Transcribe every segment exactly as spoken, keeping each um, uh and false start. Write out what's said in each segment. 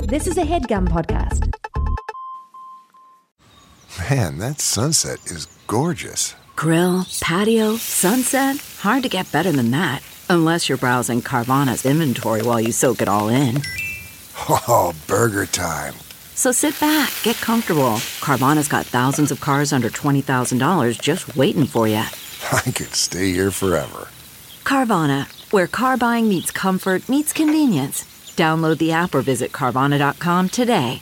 This is a HeadGum podcast. Man, that sunset is gorgeous. Grill, patio, sunset. Hard to get better than that. Unless you're browsing Carvana's inventory while you soak it all in. Oh, burger time. So sit back, get comfortable. Carvana's got thousands of cars under twenty thousand dollars just waiting for you. I could stay here forever. Carvana, where car buying meets comfort, meets convenience. Download the app or visit Carvana dot com today.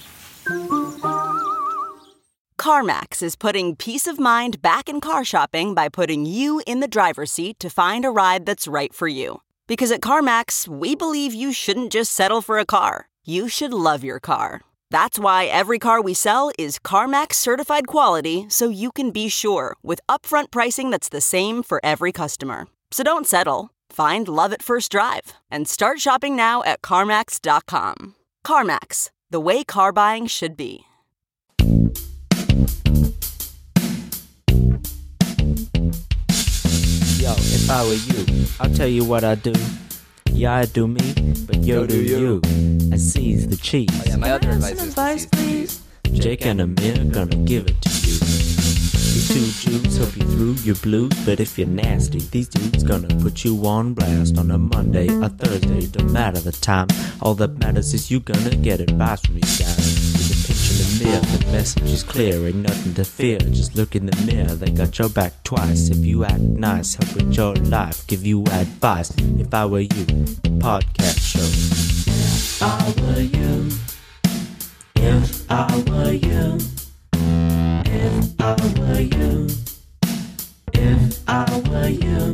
CarMax is putting peace of mind back in car shopping by putting you in the driver's seat to find a ride that's right for you. Because at CarMax, we believe you shouldn't just settle for a car. You should love your car. That's why every car we sell is CarMax certified quality, so you can be sure with upfront pricing that's the same for every customer. So don't settle. Find love at first drive and start shopping now at CarMax dot com. CarMax, the way car buying should be. Yo, if I were you, I'll tell you what I'd do. Yeah, I do me, but yo, do you. I seize the cheese. Oh, yeah, my other advice is advice, to seize the cheese. Jake and Amir gonna give it to you. You two Jews hope you through your blues, but if you're nasty, these dudes gonna put you on blast on a Monday, a Thursday, don't matter the time. All that matters is you gonna get advice from these guys. With a picture in the mirror, the message is clear, ain't nothing to fear. Just look in the mirror, they got your back twice. If you act nice, help with your life, give you advice. If I were you, podcast show. If I were you, if I were you. If I were you, if I were you.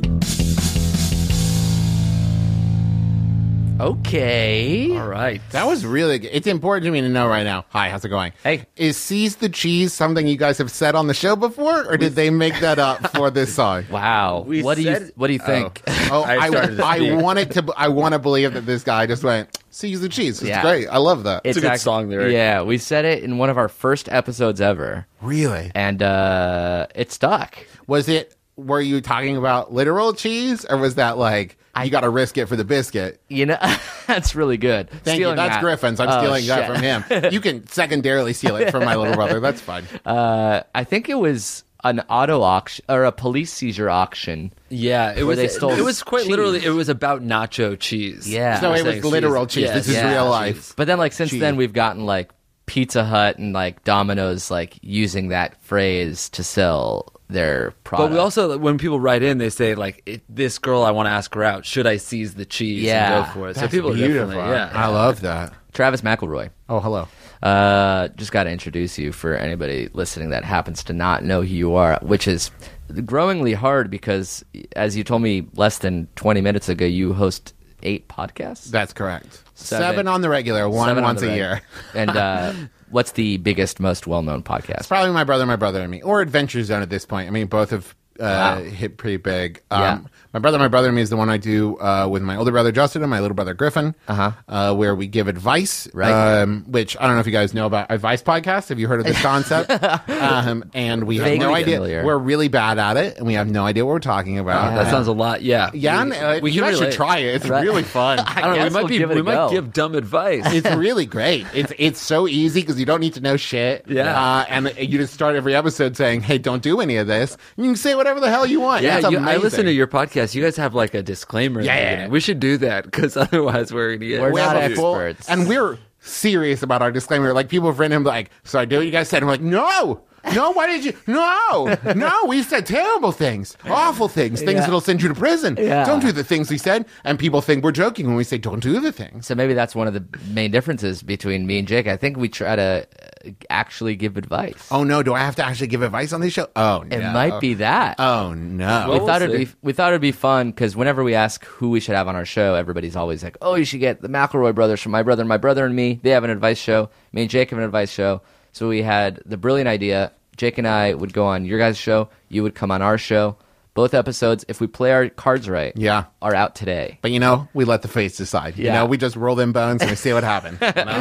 Okay. All right. That was really good. It's important to me to know right now. Hi, how's it going? Hey. Is Seize the Cheese something you guys have said on the show before, or did they make that up for this song? Wow. We what do you said- What do you think? Oh, I I, started to I, speak. wanted to. I want to believe that this guy just went Seize the Cheese. It's Yeah. great. I love that. It's a good act- song lyric. Yeah, we said it in one of our first episodes ever, Really? and uh, it stuck. Was it? Were you talking about literal cheese, or was that like you got to risk it for the biscuit? You know, that's really good. Thank Stealing you. That's that. Griffin's. I'm Oh, stealing that shit. from him. You can secondarily steal it from my little brother. That's fine. Uh, I think it was an auto auction or a police seizure auction. Yeah, it Where was. they stole it was quite cheese. literally. It was about nacho cheese. Yeah. So it Saying was literal cheese. Yeah, This is yeah. real life. But then, like, since Cheese. then, we've gotten like Pizza Hut and like Domino's, like using that phrase to sell their product. But we also, when people write in, they say like, it, "This girl, I want to ask her out. Should I seize the cheese Yeah. and go for it?" So That's people beautiful. definitely, yeah. I love that. Travis McElroy. Oh, hello. Uh, just got to introduce you for anybody listening that happens to not know who you are, which is growingly hard because, as you told me less than twenty minutes ago, you host eight podcasts. That's correct. Seven. Seven, on the regular, one Seven on once the a reg- year. And uh, what's the biggest, most well-known podcast? It's probably My Brother, My Brother and Me, or Adventure Zone at this point. I mean, both have uh, Wow. hit pretty big. Um, Yeah. My Brother, My Brother and Me is the one I do uh, with my older brother Justin and my little brother Griffin, Uh-huh. uh, where we give advice. Right. Um, which I don't know if you guys know about advice podcasts. Have you heard of this concept? um, and we have Vaguely no idea. familiar. We're really bad at it, and we have no idea what we're talking about. That sounds a lot. Yeah. Yeah, and, uh, We you can guys should relate. try it. It's Right. really fun. I don't know. We guess might we'll be. give it a We might go. give dumb advice. It's really great. It's it's so easy because you don't need to know shit. Yeah. Uh, and you just start every episode saying, "Hey, don't do any of this." And you can say whatever the hell you want. Yeah, It's you, I amazing. listen to your podcast. You guys have like a disclaimer. in the Yeah. beginning. We should do that because otherwise we're gonna get. We're We not have a full- experts. and we're serious about our disclaimer. Like people have written him like, "So I do what you guys said." I'm like, "No." No, why did you? No, no, we said terrible things, awful things, things Yeah. that'll send you to prison. Yeah. Don't do the things we said. And people think we're joking when we say don't do the things. So maybe that's one of the main differences between me and Jake. I think we try to uh, actually give advice. Oh no, do I have to actually give advice on this show? Oh no. It might be that. Oh no. we Well, thought we'll it'd be see. we thought it'd be fun because whenever we ask who we should have on our show, everybody's always like, "Oh, you should get the McElroy brothers from My Brother and My Brother and Me. They have an advice show. Me and Jake have an advice show." So we had the brilliant idea. Jake and I would go on your guys' show. You would come on our show. Both episodes, if we play our cards right, Yeah. are out today. But you know, we let the fates decide. You Yeah. know, we just roll them bones and we see what happens. You know?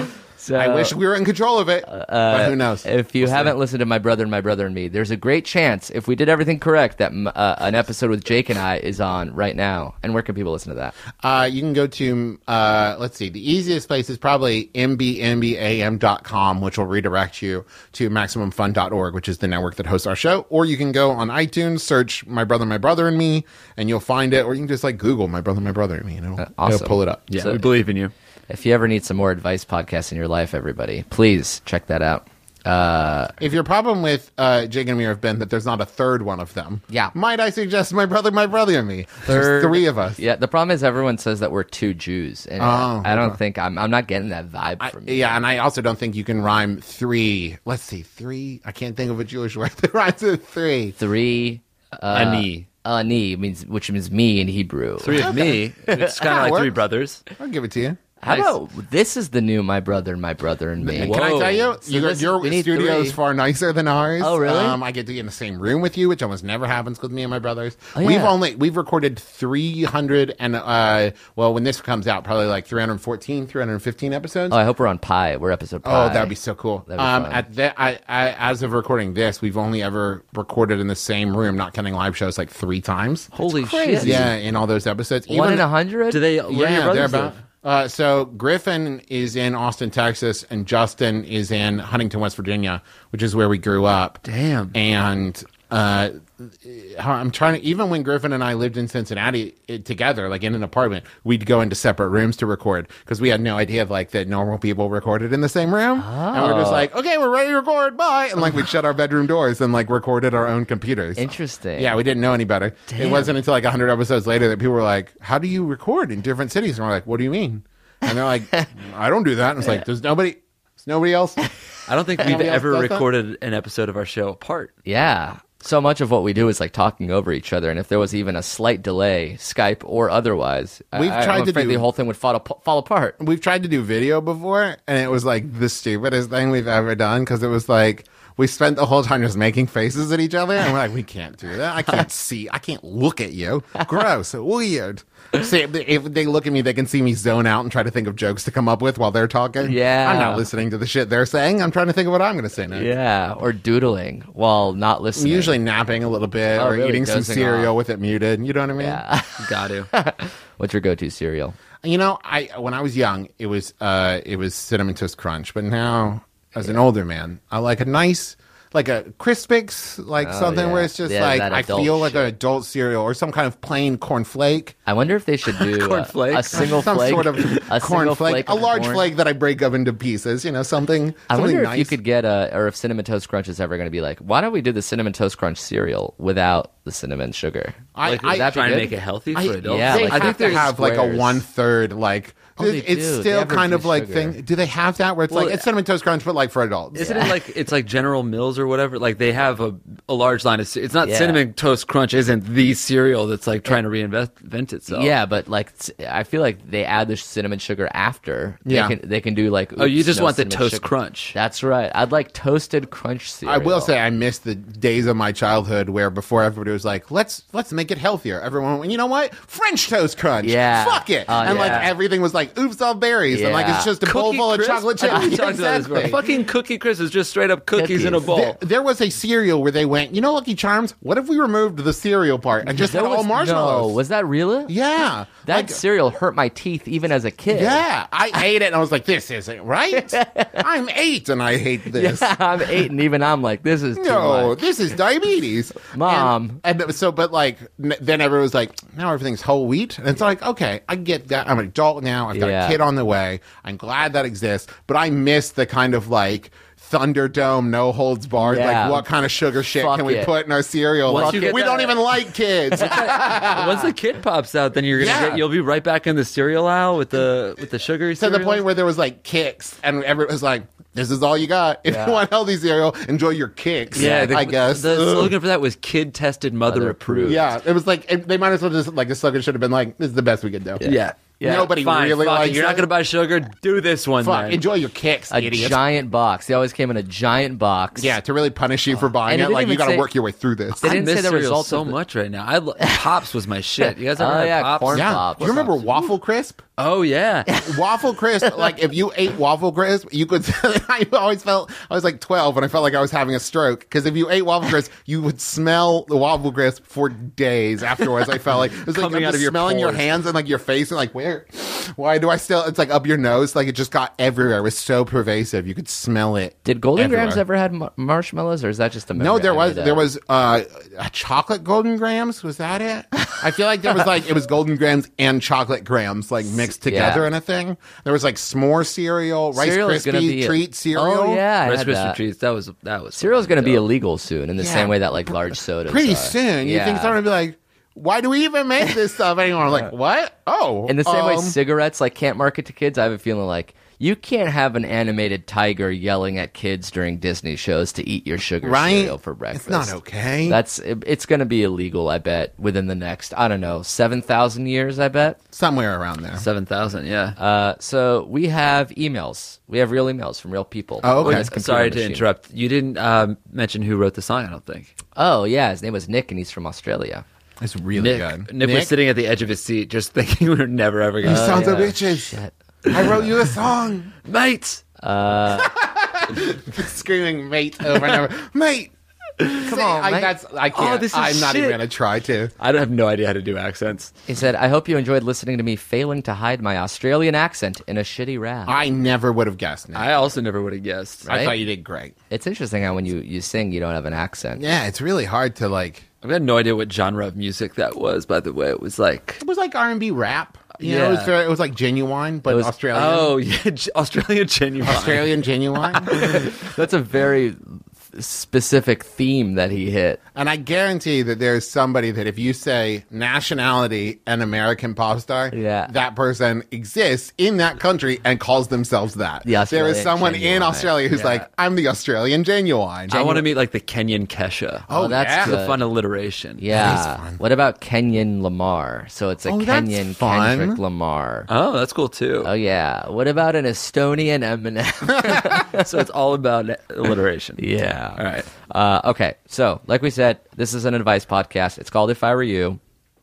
So, I wish we were in control of it, but who knows? If you haven't listened to My Brother and My Brother and Me, there's a great chance, if we did everything correct, that uh, an episode with Jake and I is on right now. And where can people listen to that? Uh, you can go to, uh, let's see, the easiest place is probably m b m b a m dot com, which will redirect you to maximum fun dot org, which is the network that hosts our show. Or you can go on iTunes, search My Brother, My Brother and Me, and you'll find it. Or you can just like Google My Brother, My Brother and Me, and it'll, Uh, awesome. it'll pull it up. Yeah, So- we believe in you. If you ever need some more advice podcasts in your life, everybody, please check that out. Uh, If your problem with uh, Jake and me have been that there's not a third one of them, Yeah. might I suggest My Brother, My Brother and Me? third- There's three of us. Yeah, the problem is everyone says that we're two Jews, and Oh, I don't okay. think I'm. I'm not getting that vibe I, from you. yeah, and I also don't think you can rhyme three. Let's see, three. I can't think of a Jewish word that rhymes with three. Three. Uh, Ani. Ani means which means me in Hebrew. Three of me. It's kind of like works. three brothers. I'll give it to you. How Nice. about this is the new My Brother, My Brother and Me? And can I Whoa. tell you, So your, this- your we need studio three. is far nicer than ours. Oh, really? Um, I get to be in the same room with you, which almost never happens with me and my brothers. Oh, We've yeah. only we've recorded three hundred and uh, well, when this comes out, probably like three hundred fourteen, three hundred fifteen episodes. Oh, I hope we're on Pi. We're episode Pi. Oh, that'd be so cool. That'd be Um, fun. at the, I, I, as of recording this, we've only ever recorded in the same room, not counting live shows, like three times. Holy crazy. shit. Yeah, in all those episodes. One in Even- a hundred. Do they? Where do your yeah, brothers they're about. live? Uh, so Griffin is in Austin, Texas, and Justin is in Huntington, West Virginia, which is where we grew up. Damn. And uh, I'm trying to. Even when Griffin and I lived in Cincinnati it, together, like in an apartment, we'd go into separate rooms to record because we had no idea of like that normal people recorded in the same room, and we're just like, okay, we're ready to record, bye, and like we'd shut our bedroom doors and like recorded our own computers. Interesting. Yeah, we didn't know any better. It wasn't until like one hundred episodes later that people were like, how do you record in different cities? And we're like, what do you mean? And they're like, I don't do that. And it's like, there's nobody, there's nobody else. I don't think we've Nobody else ever does that? recorded an episode of our show apart. Yeah. So much of what we do is like talking over each other, and if there was even a slight delay, Skype or otherwise, We've I, tried I'm to afraid do- the whole thing would fall, ap- fall apart. We've tried to do video before, and it was like the stupidest thing we've ever done because it was like, we spent the whole time just making faces at each other, and we're like, we can't do that. I can't see. I can't look at you. Gross. Weird. See, if they, if they look at me, they can see me zone out and try to think of jokes to come up with while they're talking. Yeah. I'm not listening to the shit they're saying. I'm trying to think of what I'm going to say next. Yeah, or doodling while not I'm listening. usually napping a little bit Oh, or really? eating some Dozing cereal off. with it muted. You know what I mean? Yeah. Got to. What's your go-to cereal? You know, I when I was young, it was uh, it was Cinnamon Toast Crunch. But now, as an older man, I like a nice, like a Crispix, like Oh, something yeah. where it's just Yeah, like that I adult feel like shit. an adult cereal or some kind of plain corn flake. I wonder if they should do uh, Cornflake? a single Some flake, sort of a corn single flake, flake a of large corn. flake that I break up into pieces. You know, something. I something wonder if nice. you could get a, or if Cinnamon Toast Crunch is ever going to be like, why don't we do the Cinnamon Toast Crunch cereal without the cinnamon sugar? I, Like, I, is that trying to good? make it healthy for I- adults? yeah, they like- have I think to there's have like a squares. one third like. Oh, they it's do. They still have kind of reduced like sugar. thing. Do they have that where it's Well, like it's Cinnamon Toast Crunch, but like for adults? Isn't it like it's like General Mills or whatever? Like they have a, a large line of. ce- It's not Yeah. Cinnamon Toast Crunch. Isn't the cereal that's like trying to reinvent invent itself? Yeah, but like s- I feel like they add the cinnamon sugar after. Yeah. they can, they can do like. Oh, you oops, just no want the cinnamon Toast sugar. Crunch. That's right. I'd like toasted crunch cereal. I will say I missed the days of my childhood where before everybody was like, let's let's make it healthier. Everyone went, you know what? French Toast Crunch. Yeah. Fuck it. Oh, and like yeah. everything was like, oops, all berries. And like Yeah. it's just a bowl Cookie full of Crisp? chocolate I chips. think we talked about this before. Exactly. Fucking Cookie Crisp is just straight up cookies, in a Cookies. bowl. There, there was a cereal where they went, you know, Lucky Charms? What if we removed the cereal part and just There had all was- marshmallows? No, was that real? yeah. That Like, cereal hurt my teeth even as a kid. yeah. I ate it and I was like, this isn't right. I'm eight and I hate this. I'm eight, and even I'm like, this is too No, much. this is diabetes. Mom. And, and so, but like, n- then everyone was like, now everything's whole wheat. And it's like, okay, I get that. I'm an adult now. I've got Yeah. a kid on the way. I'm glad that exists. But I miss the kind of like, Thunderdome, no holds barred. Yeah. Like, what kind of sugar shit Fuck can we it. put in our cereal? Once Like, you get we that- don't even like kids. Once the kid pops out, then you're gonna Yeah. get. You'll be right back in the cereal aisle with the with the sugary to cereal. the point where there was like kicks, and everyone was like, this is all you got. If Yeah. you want healthy cereal, enjoy your kicks. yeah, the, I guess. the Ugh. slogan for that was "Kid tested, mother, Mother approved." Yeah, it was like it, they might as well just like the slogan should have been like, "This is the best we could do." yeah. Yeah. Nobody Fine, really fuck it. likes You're it. not gonna buy sugar. Do this one. Fuck, then. enjoy your kicks, A idiot. giant box. They always came in a giant box. Yeah, to really punish you for buying And it it, didn't like you even got to say- work your way through this. They I didn't miss say the cereal results so of the- much right now. I lo- Pops was my shit. You guys ever Oh, had yeah, Pops? corn Yeah, Pops. do you remember Waffle Crisp? Oh yeah. Waffle crisp, like if you ate waffle crisp, you could. I always felt I was like twelve, and I felt like I was having a stroke because if you ate waffle crisp, you would smell the waffle crisp for days afterwards. I felt like it was Coming like out just of your smelling your pores. hands and like your face, and like where, why do I still? It's like up your nose, like it just got everywhere. It was so pervasive, you could smell it. Did Golden everywhere. Grams ever had mar- marshmallows, or is that just a memory? No, there I was made up? there was uh, a chocolate Golden Grams. Was that it? I feel like there was like it was Golden Grams and chocolate grams like mixed together Yeah. in a thing. There was like s'more cereal, Rice Cereal is gonna Krispie be a- treat cereal. Oh yeah, I Rice had Krispie that. treats. That was that was. Cereal's going to be dope. illegal soon, in the Yeah. same way that like large sodas. Pretty are. soon, you Yeah. think someone would be like, "Why do we even make this stuff anymore?" I'm like, what? Oh, In the same way, um, cigarettes like can't market to kids. I have a feeling like you can't have an animated tiger yelling at kids during Disney shows to eat your sugar Right? cereal for breakfast. It's not okay. That's it, it's going to be illegal. I bet within the next I don't know seven thousand years. I bet. somewhere around there. seven thousand. Yeah. Uh, so we have emails. We have real emails from real people. Oh, okay. on this computer Sorry to machine. interrupt. You didn't um, mention who wrote the song. I don't think. Oh yeah, his name was Nick, and he's from Australia. It's really Nick, good. Nick was sitting at the edge of his seat, just thinking we are never ever You going to. sons of yeah. bitches! Shit. I wrote you a song. Mates. Screaming mate over and over. Mate, come on, I, mate. That's I can't. Oh, this is I'm not shit. even gonna try to. I don't have no idea how to do accents. He said, "I hope you enjoyed listening to me failing to hide my Australian accent in a shitty rap." I never would have guessed. Nick. I also never would have guessed. I right? thought you did great. It's interesting how when you, you sing, you don't have an accent. Yeah, it's really hard to like. I've got no idea what genre of music that was. By the way, it was like. It was like R and B rap. You know, it was, Yeah. very, it was like genuine, but It was- Australian. Oh yeah, G- Australian genuine. Australian genuine. That's a very specific theme that he hit. And I guarantee that there's somebody that if you say nationality and American pop star, Yeah. that person exists in that country and calls themselves that. The there Australian is someone in genuine. Australia who's Yeah. like, I'm the Australian genuine. I want to meet like the Kenyan Kesha. Oh, that's yeah. It's a good. fun alliteration. Yeah. fun. What about Kenyan Lamar? So it's a Oh, that's Kenyan fun. Kendrick Lamar. Oh, that's cool too. Oh yeah. What about an Estonian Eminem? So it's all about alliteration. Yeah. All right. Uh, okay, so like we said, this is an advice podcast. It's called If I Were You.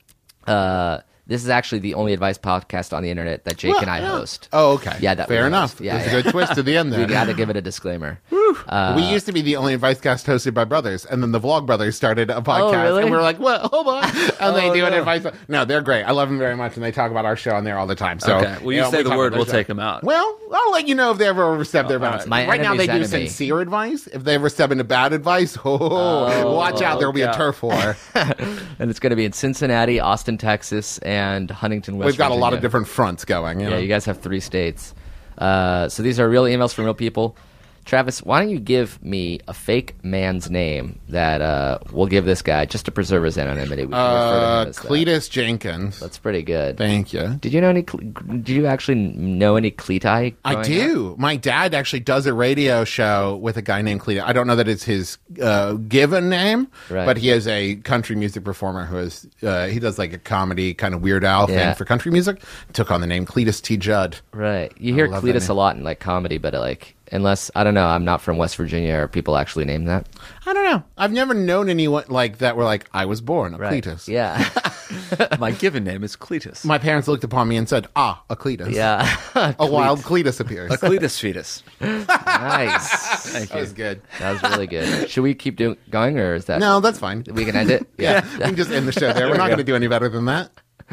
Uh, this is actually the only advice podcast on the internet that Jake Well, and I yeah. host. Oh, okay. Yeah, that we fair host. enough. Yeah, There's yeah. a good twist to the end We there. got to give it a disclaimer. Uh, we used to be the only advice cast hosted by brothers, and then the Vlog Brothers started a podcast, really? and we were like, "What? Hold on!" And they Oh, do an no. advice. No, they're great. I love them very much, and they talk about our show on there all the time. So, Okay. Well, you know, say we the talk word, about we'll their take show. them out. Well, I'll let you know if they ever overstep their bounds. My right now, they enemy's do enemy. sincere advice. If they ever step into bad advice, oh, watch out! There will be yeah. a turf war. and it's going to be in Cincinnati, Austin, Texas, and Huntington, West We've got a lot of Virginia. different fronts going. You Yeah, know? you guys have three states. Uh, so these are real emails from real people. Travis, why don't you give me a fake man's name that uh, we'll give this guy just to preserve his anonymity? We can refer to Uh, him as that. Cletus Jenkins. That's pretty good. Thank you. Did you know any? Cle- Did you actually know any Cleti? I growing up? do. My dad actually does a radio show with a guy named Cletus. I don't know that it's his uh, given name, Right. but he is a country music performer who is, uh, he does like a comedy kind of Weird Al Yeah. thing for country music. Took on the name Cletus T. Judd. Right. You hear love that Cletus a name. lot in like comedy, but like unless I don't know, I'm not from West Virginia. Are people actually named that? I don't know. I've never known anyone like that where like, I was born a Cletus. Yeah. My given name is Cletus. My parents looked upon me and said, ah, a Cletus. yeah. A wild Cletus appears. A Cletus fetus. Nice. Thank That you. was good. That was really good. Should we keep doing going or is that No, that's fine. we can end it? Yeah, we can just end the show there. We're not going to do any better than that.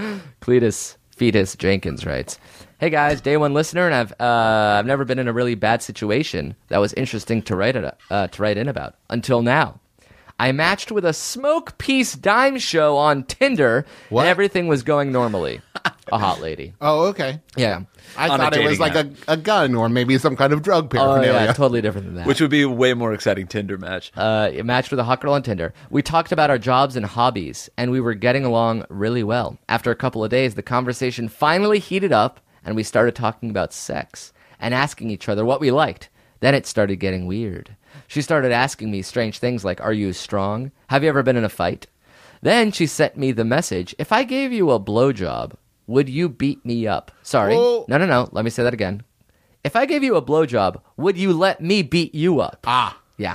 Cletus Fetus Jenkins writes, "Hey guys, day one listener, and I've uh, I've never been in a really bad situation that was interesting to write it uh, to write in about until now. I matched with a smoke piece dime show on Tinder, What? and everything was going normally. A hot lady, Oh, okay. yeah, I On a thought it was dating like a, a gun or maybe some kind of drug oh paraphernalia. yeah, totally different than that. Which would be a way more exciting Tinder match. uh, matched with a hot girl on Tinder. We talked about our jobs and hobbies, and we were getting along really well. After a couple of days, the conversation finally heated up, and we started talking about sex and asking each other what we liked. Then it started getting weird. She started asking me strange things like, "Are you strong? Have you ever been in a fight?" Then she sent me the message, "If I gave you a blowjob, would you beat me up?" Sorry. Whoa. No, no, no. Let me say that again. If I gave you a blowjob, would you let me beat you up? Ah. Yeah.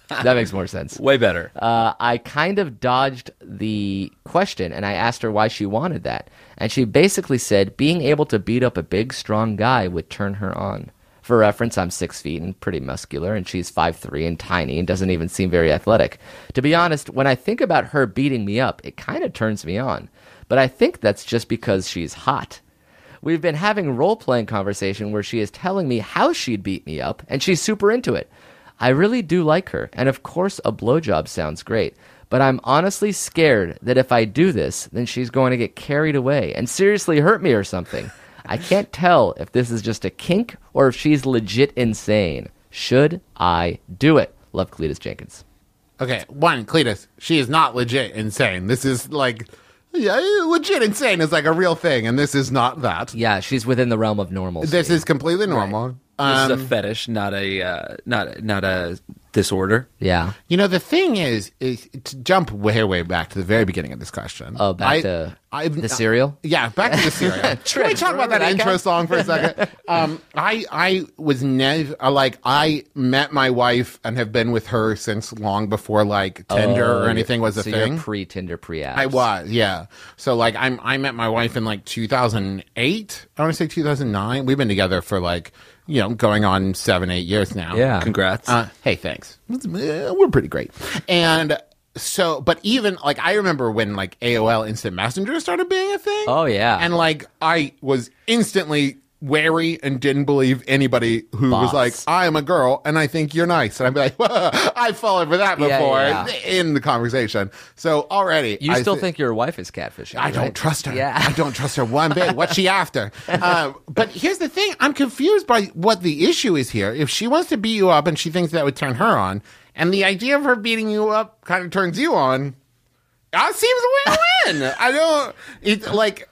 That makes more sense. Way better. Uh, I kind of dodged the question, and I asked her why she wanted that. And she basically said being able to beat up a big, strong guy would turn her on. For reference, I'm six feet and pretty muscular, and she's five three and tiny and doesn't even seem very athletic. To be honest, when I think about her beating me up, it kind of turns me on. But I think that's just because she's hot. We've been having role-playing conversation where she is telling me how she'd beat me up, and she's super into it. I really do like her, and of course a blowjob sounds great, but I'm honestly scared that if I do this, then she's going to get carried away and seriously hurt me or something. I can't tell if this is just a kink or if she's legit insane. Should I do it? Love, Cletus Jenkins. Okay, one, Cletus, she is not legit insane. This is like, yeah, legit insane is like a real thing, and this is not that. Yeah, she's within the realm of normal. This is completely normal. Right. Um, This is a fetish, not a uh, not not a disorder. Yeah. You know, the thing is, is to jump way, way back to the very beginning of this question. Oh, back I, to I've- the cereal? Yeah, back to the cereal. Can we talk about that intro song for a second? Um, I I was never like I met my wife and have been with her since long before like Tinder Oh, or anything was a so thing. You're pre-Tinder, pre-apps. I was, yeah. So like I'm I met my wife in like two thousand eight. I want to say two thousand nine. We've been together for like, you know, going on seven, eight years now. Yeah. Congrats. Uh, hey, thanks. Uh, We're pretty great. And so, but even like I remember when like A O L Instant Messenger started being a thing. Oh, yeah. And like I was instantly wary and didn't believe anybody who Boss. was like, I am a girl and I think you're nice. And I'd be like, well, I've fallen for that Yeah, before yeah. in the conversation. So already. You I still thi- think your wife is catfishing, I don't right? trust her. Yeah. I don't trust her one bit. What's she after? Uh, but here's the thing. I'm confused by what the issue is here. If she wants to beat you up and she thinks that would turn her on, and the idea of her beating you up kind of turns you on, that seems win-win. I don't, it, like,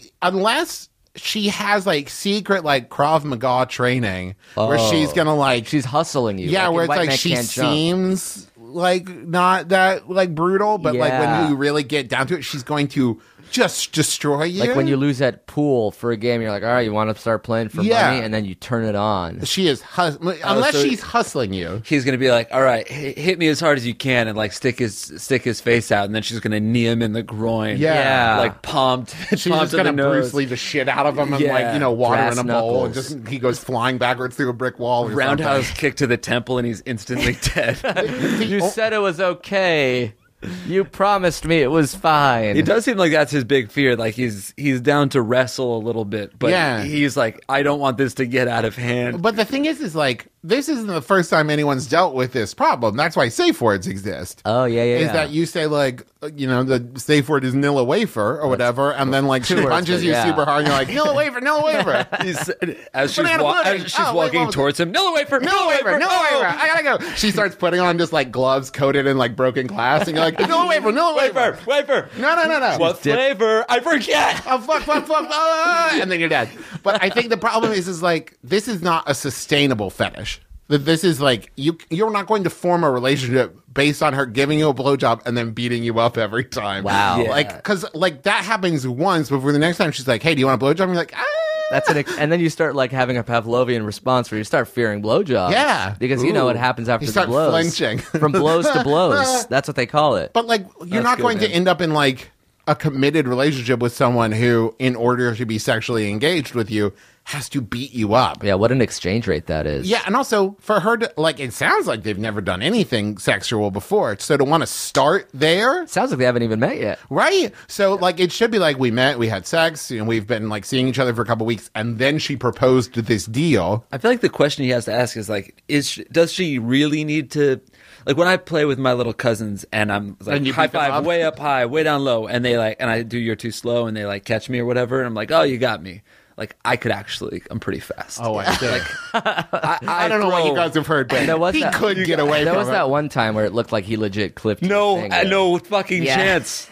unless she has, like, secret, like, Krav Maga training where Oh. she's going to, like, She's hustling you. yeah, like where in it's White like Man she Can't Jump. seems like not that like brutal, but like Yeah. when you really get down to it, she's going to just destroy you. Like when you lose at pool for a game, you're like, all right, you want to start playing for Yeah. money, and then you turn it on. she is hus- unless so- she's hustling you. He's gonna be like, "All right, h- hit me as hard as you can," and like stick his stick his face out, and then she's gonna knee him in the groin. Yeah. like palm. To, She's palm just to gonna the nose. Bruce Lee the shit out of him and Yeah. like you know water Brass in a bowl and knuckles. just he goes flying backwards through a brick wall. Or Roundhouse something. kick to the temple, and he's instantly dead. You said it was okay. You promised me it was fine. It does seem like that's his big fear. Like he's he's down to wrestle a little bit, but Yeah. he's like, I don't want this to get out of hand. But the thing is, is like this isn't the first time anyone's dealt with this problem. That's why safe words exist. Oh, yeah, yeah, Is yeah. that you say like you know the safe word is Nilla wafer or whatever, and then like she words, punches but you yeah. super hard, and you're like Nilla wafer, Nilla wafer. He's, as she's, Banana wa- pudding. as she's Oh, wait, walking what was towards him, Nilla wafer, Nilla wafer, Nilla oh! wafer. I gotta go. She starts putting on just like gloves coated in like broken glass, and you're like Nilla wafer, Nilla wafer. Wafer, wafer. No, no, no, no. What flavor? I forget. Oh fuck, fuck, fuck, ah, and then you're dead. But I think the problem is, is like this is not a sustainable fetish. That this is like you, you're not going to form a relationship based on her giving you a blowjob and then beating you up every time. Wow. Yeah. Like, because like that happens once, but for the next time she's like, "Hey, do you want a blowjob?" And you're like, "Ah." That's an, ex- and then you start like having a Pavlovian response where you start fearing blowjobs. Yeah. because you know Ooh. what happens after You the start blows. flinching. From blows to blows. That's what they call it. But like, you're That's not good, going man. to end up in like a committed relationship with someone who, in order to be sexually engaged with you, has to beat you up. Yeah, what an exchange rate that is. Yeah, and also for her to like, it sounds like they've never done anything sexual before. So to want to start there, Sounds like they haven't even met yet. right? So like, it should be like we met, we had sex, and we've been like seeing each other for a couple weeks, and then she proposed this deal. I feel like the question he has to ask is like, is she, does she really need to? Like when I play with my little cousins and I'm like And you high beat them five, up? way up high, way down low, and they like, and I do you're too slow, and they like catch me or whatever, and I'm like, oh, you got me. Like I could actually, I'm pretty fast. Oh, I see. I, I don't know what you throw- guys have heard, but There was he that- could get away There from was it. that one time where it looked like he legit clipped your No, finger. uh, no fucking Yeah. chance.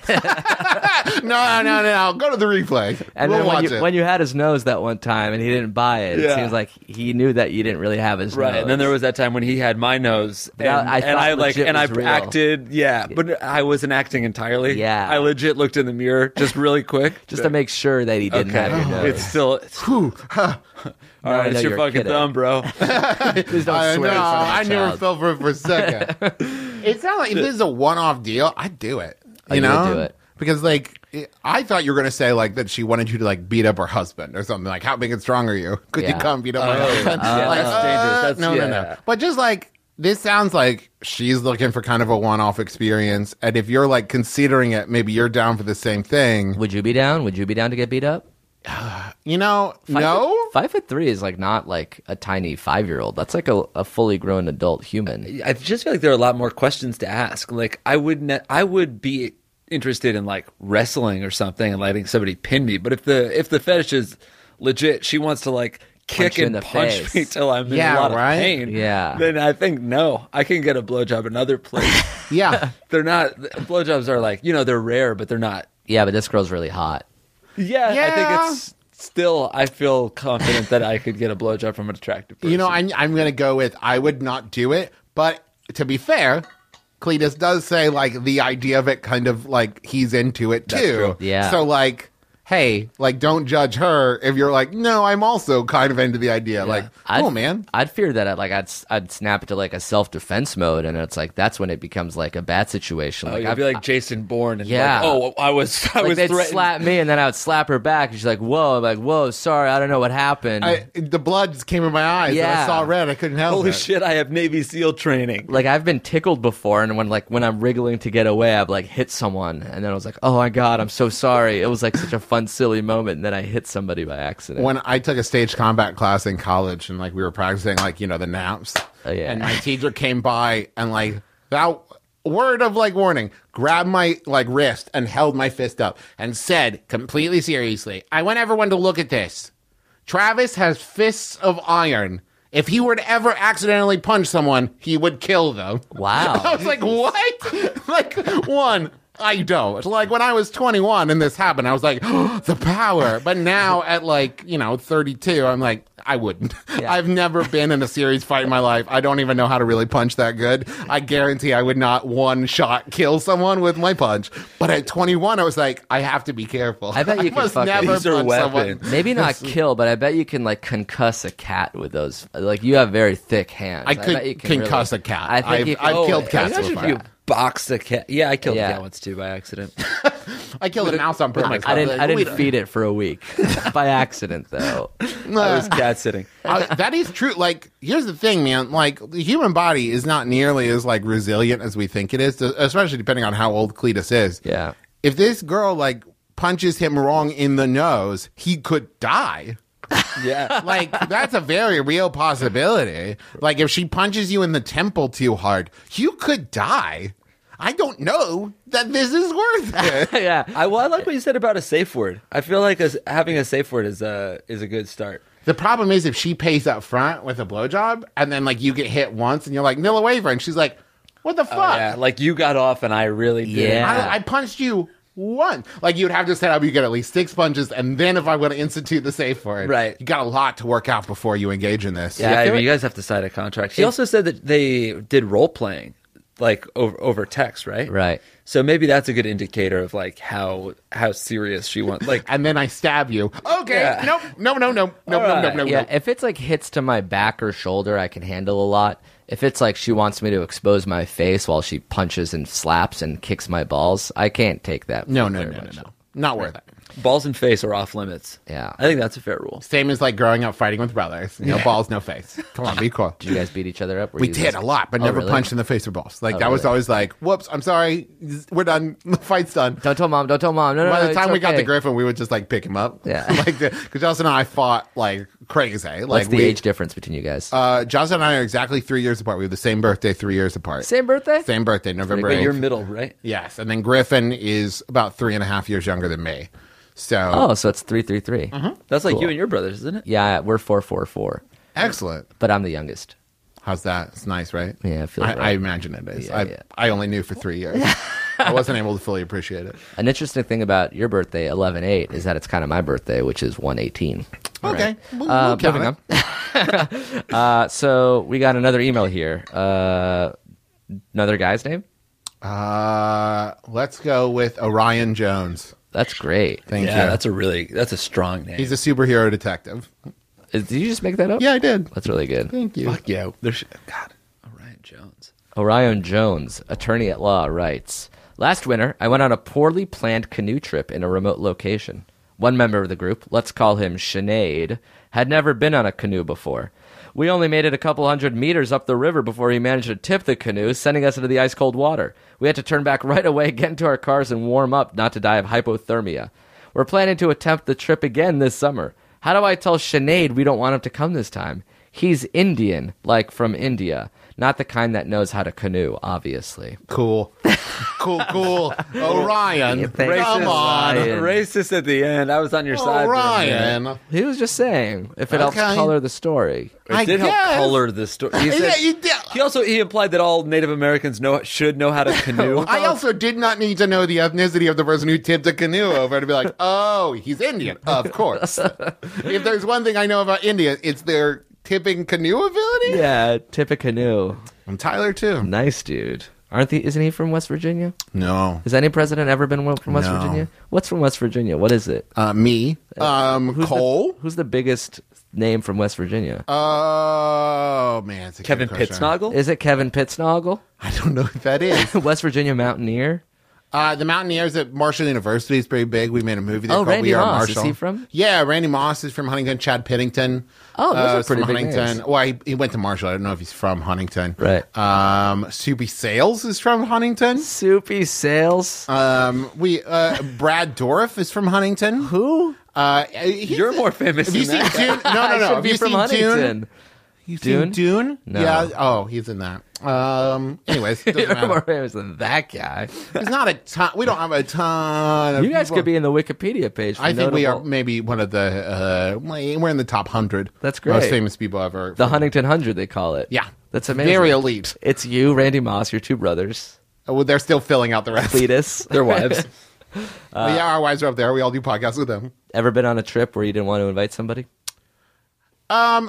no, no, no. Go to the replay. And we'll then when watch you, it. when you had his nose that one time and he didn't buy it, it Yeah. seems like he knew that you didn't really have his Right, nose. and then there was that time when he had my nose, and, That I and thought I like, legit and I was real. acted, yeah, but I wasn't acting entirely. Yeah. I legit looked in the mirror just really quick, just to make sure that he didn't okay, have your nose. it's still feel. Whew. All I right, know it's your you're fucking kidding. thumb, bro. Please don't I swear know. in front of my I never child. fell for it for a second. It sounds like if this is a one-off deal, I'd do it. You Oh, you would know, do it. because like it- I thought you were gonna say like that she wanted you to like beat up her husband or something. Like, how big and strong are you? Could you Yeah. come beat up my Oh, husband? yeah, like, that's dangerous. That's- no, no, no. yeah. But just like this sounds like she's looking for kind of a one-off experience, and if you're like considering it, maybe you're down for the same thing. Would you be down? Would you be down to get beat up? You know, Five no. foot, five foot three is like not like a tiny five year old. That's like a, a fully grown adult human. I just feel like there are a lot more questions to ask. Like I would, ne- I would be interested in like wrestling or something and letting somebody pin me. But if the if the fetish is legit, she wants to like kick you in and the punch face. me till I'm in Yeah, a lot right? of pain. Yeah. Then I think no, I can get a blowjob another place. Yeah. They're not blowjobs are like you know they're rare, but they're not. Yeah, but this girl's really hot. Yeah, I Yeah. think it's still. I feel confident that I could get a blowjob from an attractive person. You know, I'm, I'm going to go with I would not do it. But to be fair, Cletus does say, like, the idea of it kind of, like, he's into it, too. That's true. Yeah. So, like, hey, like, don't judge her if you're like, no, I'm also kind of into the idea. Like, I'd, oh, man. I'd fear that I'd, like I'd I'd snap into like a self defense mode, and it's like that's when it becomes like a bad situation. Oh, Like you'd I've- be like Jason Bourne, and Yeah. like, oh, I was, I like was they'd threatened. slap me, and then I would slap her back, and she's like, "Whoa!" I'm like, "Whoa, sorry, I don't know what happened." I, the blood just came in my eyes. And Yeah. I saw red. I couldn't help Holy it. shit! I have Navy SEAL training. like I've been tickled before, and when like when I'm wriggling to get away, I've like hit someone, and then I was like, "Oh my god, I'm so sorry." It was like such a fun, silly moment, and then I hit somebody by accident. When I took a stage combat class in college and like we were practicing like, you know, the naps. Oh, yeah. And my teacher came by and like that word of like warning, grabbed my like wrist and held my fist up and said completely seriously, I want everyone to look at this. Travis has fists of iron. If he were to ever accidentally punch someone, he would kill them. Wow. I was like, what? Like, one, I don't. Like, when I was twenty-one and this happened, I was like, oh, the power. But now at like, you know, thirty-two, I'm like, I wouldn't. Yeah. I've never been in a serious fight in my life. I don't even know how to really punch that good. I guarantee I would not one shot kill someone with my punch. But at twenty-one, I was like, I have to be careful. I bet you could must fucking- never These are punch someone. weapons. Maybe not kill, but I bet you can like concuss a cat with those. Like you have very thick hands. I bet could you can concuss really- a cat. I think I've- you can, I've oh, killed yeah. cats Imagine before. if you boxed a cat. Yeah, I killed Yeah. a cat once too by accident. I killed a mouse on purpose. I didn't. I We didn't don't- feed it for a week by accident, though. I was cat sitting. Uh, that is true. Like, here's the thing, man. Like, the human body is not nearly as like resilient as we think it is, especially depending on how old Cletus is. Yeah. If this girl like punches him wrong in the nose, he could die. Yeah. Like, that's a very real possibility. Like, if she punches you in the temple too hard, you could die. I don't know that this is worth it. Yeah. I, well, I like what you said about a safe word. I feel like a, having a safe word is a is a good start. The problem is if she pays up front with a blowjob and then like you get hit once and you're like, Nilla Waver, and she's like, what the fuck? Oh, yeah, like you got off and I really did. Yeah. I, I punched you once. Like you'd have to set up, you get at least six punches, and then if I want to institute the safe word, Right. you got a lot to work out before you engage in this. Yeah, Yeah, I I feel mean, like- you guys have to sign a contract. He also said that they did role playing, like over over text, right? Right. So maybe that's a good indicator of like how how serious she wants. Like, And then I stab you. Okay, Yeah. nope, no, no, no, no, All no, no, right. no, Yeah, no. if it's like hits to my back or shoulder, I can handle a lot. If it's like she wants me to expose my face while she punches and slaps and kicks my balls, I can't take that. No, no, very no, no, much. no. Not worth it. balls and face are off limits. Yeah. I think that's a fair rule. Same as like growing up fighting with brothers. No balls, no face. Come on, be cool. Did you guys beat each other up? Were We you did just- a lot, but Oh, never really? punched in the face or balls. Like Oh, that was really? always like, whoops, I'm sorry, we're done. The fight's done. Don't tell mom. Don't tell mom. No, no. By no, the time it's we got to okay. Griffin, we would just like pick him up. Yeah. like because Justin and I fought like crazy. Like What's the we, age difference between you guys? Uh, Justin and I are exactly three years apart. We have the same birthday, three years apart. Same birthday? Same birthday, November But you're eighth. middle, right? Yes, and then Griffin is about three and a half years younger than me. So Oh, so it's three three three. That's like Cool. you and your brothers, isn't it? Yeah, we're four four four, excellent. but I'm the youngest. How's that? It's nice, right? Yeah, I feel I, right. I imagine it is. Yeah, I, yeah. I only knew for three years. I wasn't able to fully appreciate it. An interesting thing about your birthday, eleven eight, is that it's kind of my birthday, which is one eighteen. Okay, we'll, Uh, we'll count moving it. on. uh, so we got another email here. Uh, another guy's name? Uh, let's go with Orion Jones. That's great. Thank yeah, you. that's a really that's a strong name. He's a superhero detective. Is- Did you just make that up? Yeah, I did. That's really good. Thank you. Fuck yeah. There's God, Orion Jones. Orion Jones, attorney at law, writes, last winter, I went on a poorly planned canoe trip in a remote location. One member of the group, let's call him Sinead, had never been on a canoe before. We only made it a couple hundred meters up the river before he managed to tip the canoe, sending us into the ice-cold water. We had to turn back right away, get into our cars, and warm up not to die of hypothermia. We're planning to attempt the trip again this summer. How do I tell Sinead we don't want him to come this time? He's Indian, like from India. Not the kind that knows how to canoe, obviously. Cool. Cool, cool. Orion. Thank you. Come on. Orion. Racist at the end. I was on your side. for a minute. Orion. He was just saying, if it helps Okay. color the story. It I did help guess. color the story. He, said, Yeah, you did. he also he implied that all Native Americans know should know how to canoe. I also did not need to know the ethnicity of the person who tipped a canoe over to be like, oh, he's Indian. Of course. If there's one thing I know about India, it's their tipping canoe ability. Yeah, tip a canoe. I'm Tyler, too. Nice dude. Aren't the, isn't he from West Virginia? No. Has any president ever been from West No. Virginia? What's from West Virginia? What is it? Uh, me. Um, Who's Cole. The, who's the biggest name from West Virginia? Oh, man. It's a Kevin good question. Pitsnoggle? Is it Kevin Pitsnoggle? I don't know who that is. West Virginia Mountaineer? Uh, the Mountaineers at Marshall University is pretty big. We made a movie there Oh, called Randy We Are Moss. Is Marshall. he from? Yeah, Randy Moss is from Huntington. Chad Pennington. Oh, those uh, are is from pretty big Huntington. names. Well, he, he went to Marshall. I don't know if he's from Huntington. Right. Um, Soupy Sales is from Huntington. Soupy Sales? Um, we uh, Brad Dourif is from Huntington. Who? Uh, he's- You're more famous Have you than seen that. Dune? No, no, I no. should Have be you from seen Huntington. Dune? You Dune? seen Dune? No. Yeah. Oh, he's in that. Um. Anyways, it doesn't You're more matter. famous than that guy. There's not a ton. We don't have a ton of You guys people. could be in the Wikipedia page. For I think we are notable- maybe one of the. Uh, we're in the top hundred. That's great. Most famous people ever. The Huntington Hundred, they call it. Yeah. That's amazing. Very elite. It's you, Randy Moss, your two brothers, Oh, well, they're still filling out the rest. Cletus. Their wives. But yeah, our wives are up there. We all do podcasts with them. Ever been on a trip where you didn't want to invite somebody? Um,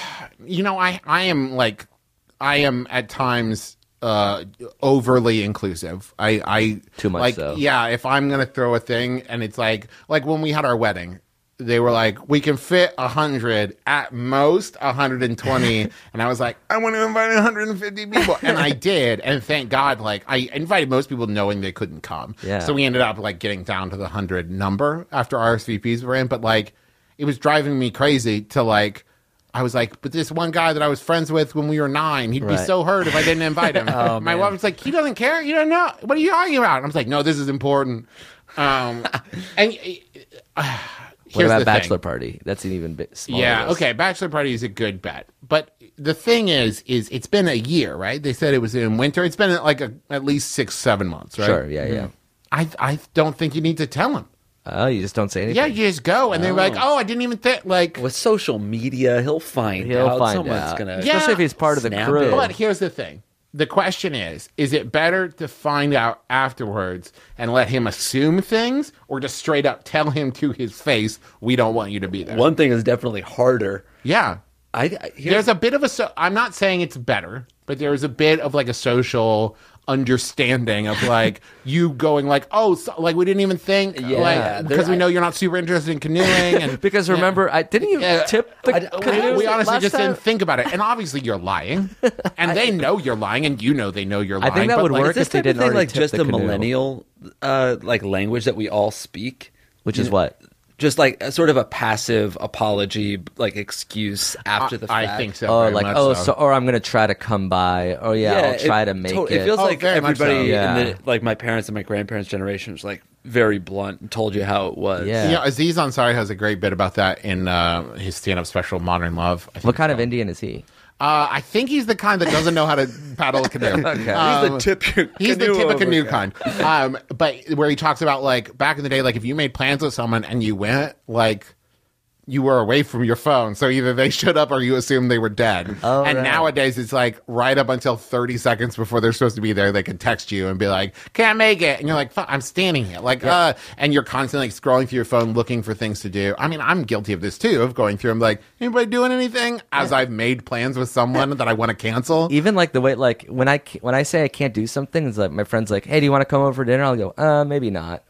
you know, I I am like, I am at times uh overly inclusive. I I Too much like so. yeah. If I'm gonna throw a thing, and it's like like when we had our wedding. They were like, we can fit one hundred, at most one hundred twenty. And I was like, I want to invite one hundred fifty people. And I did. And thank God, like, I invited most people knowing they couldn't come. Yeah. So we ended up, like, getting down to the one hundred number after R S V Ps were in. But, like, it was driving me crazy to, like, I was like, but this one guy that I was friends with when we were nine, he'd be Right. so hurt if I didn't invite him. Oh, My man. wife was like, he doesn't care. You don't know. What are you arguing about? And I was like, no, this is important. Um, and uh, What here's about the bachelor thing. party? That's an even bit smaller. Yeah, list. okay, bachelor party is a good bet. But the thing is, is it's been a year, right? They said it was in winter. It's been like a, at least six, seven months, right? Sure, yeah, yeah. I I don't think you need to tell them. Oh, you just don't say anything. Yeah, you just go, and they're like, "Oh, I didn't even think." Like, With social media, he'll find He'll out. find Someone's out. gonna. Yeah. Especially if he's part of the Snap crew. it. but here's the thing: the question is, is it better to find out afterwards and let him assume things, or just straight up tell him to his face, "We don't want you to be there"? One thing is definitely harder. Yeah. I, I here's- There's a bit of a. So, I'm not saying it's better, but there's a bit of like a social understanding of like you going like, oh, so, like we didn't even think, Yeah, like there- because we I- know you're not super interested in canoeing, and Because remember, I didn't you Yeah. tip the I- we- canoe we honestly last just time? didn't think about it, and obviously you're lying, and they know you're lying, and you know they know you're lying. I think that but, would like, work is this if they type of didn't thing already like tip just the a canoe. millennial uh, like language that we all speak? Which is what? Just like a, sort of a passive apology, like excuse after the I fact. think so. Oh, very like much oh, so. so or I'm gonna try to come by. Oh yeah, I'll try to make to- it. It feels Oh, like very much so. everybody, Yeah. in the, like my parents and my grandparents' generation, was like very blunt and told you how it was. Yeah. You know, Aziz Ansari has a great bit about that in uh, his stand-up special, Modern Love. I think What kind so. of Indian is he? Uh, I think he's the kind that doesn't know how to paddle a canoe. Okay. Um, He's the tip your He's the canoe tip of over canoe guy. kind. Um, but where he talks about like back in the day, like if you made plans with someone and you went, like you were away from your phone, so either they showed up or you assumed they were dead. Oh, and right. nowadays it's like right up until thirty seconds before they're supposed to be there, they can text you and be like, "Can't make it," and you're like, "Fuck, I'm standing here," like, uh, and you're constantly like, scrolling through your phone looking for things to do. I mean, I'm guilty of this too, of going through. I'm like, anybody doing anything? As I've made plans with someone that I want to cancel. Even like the way, like when I ca- when I say I can't do something, it's like my friend's like, "Hey, do you want to come over for dinner?" I'll go, "Uh, maybe not."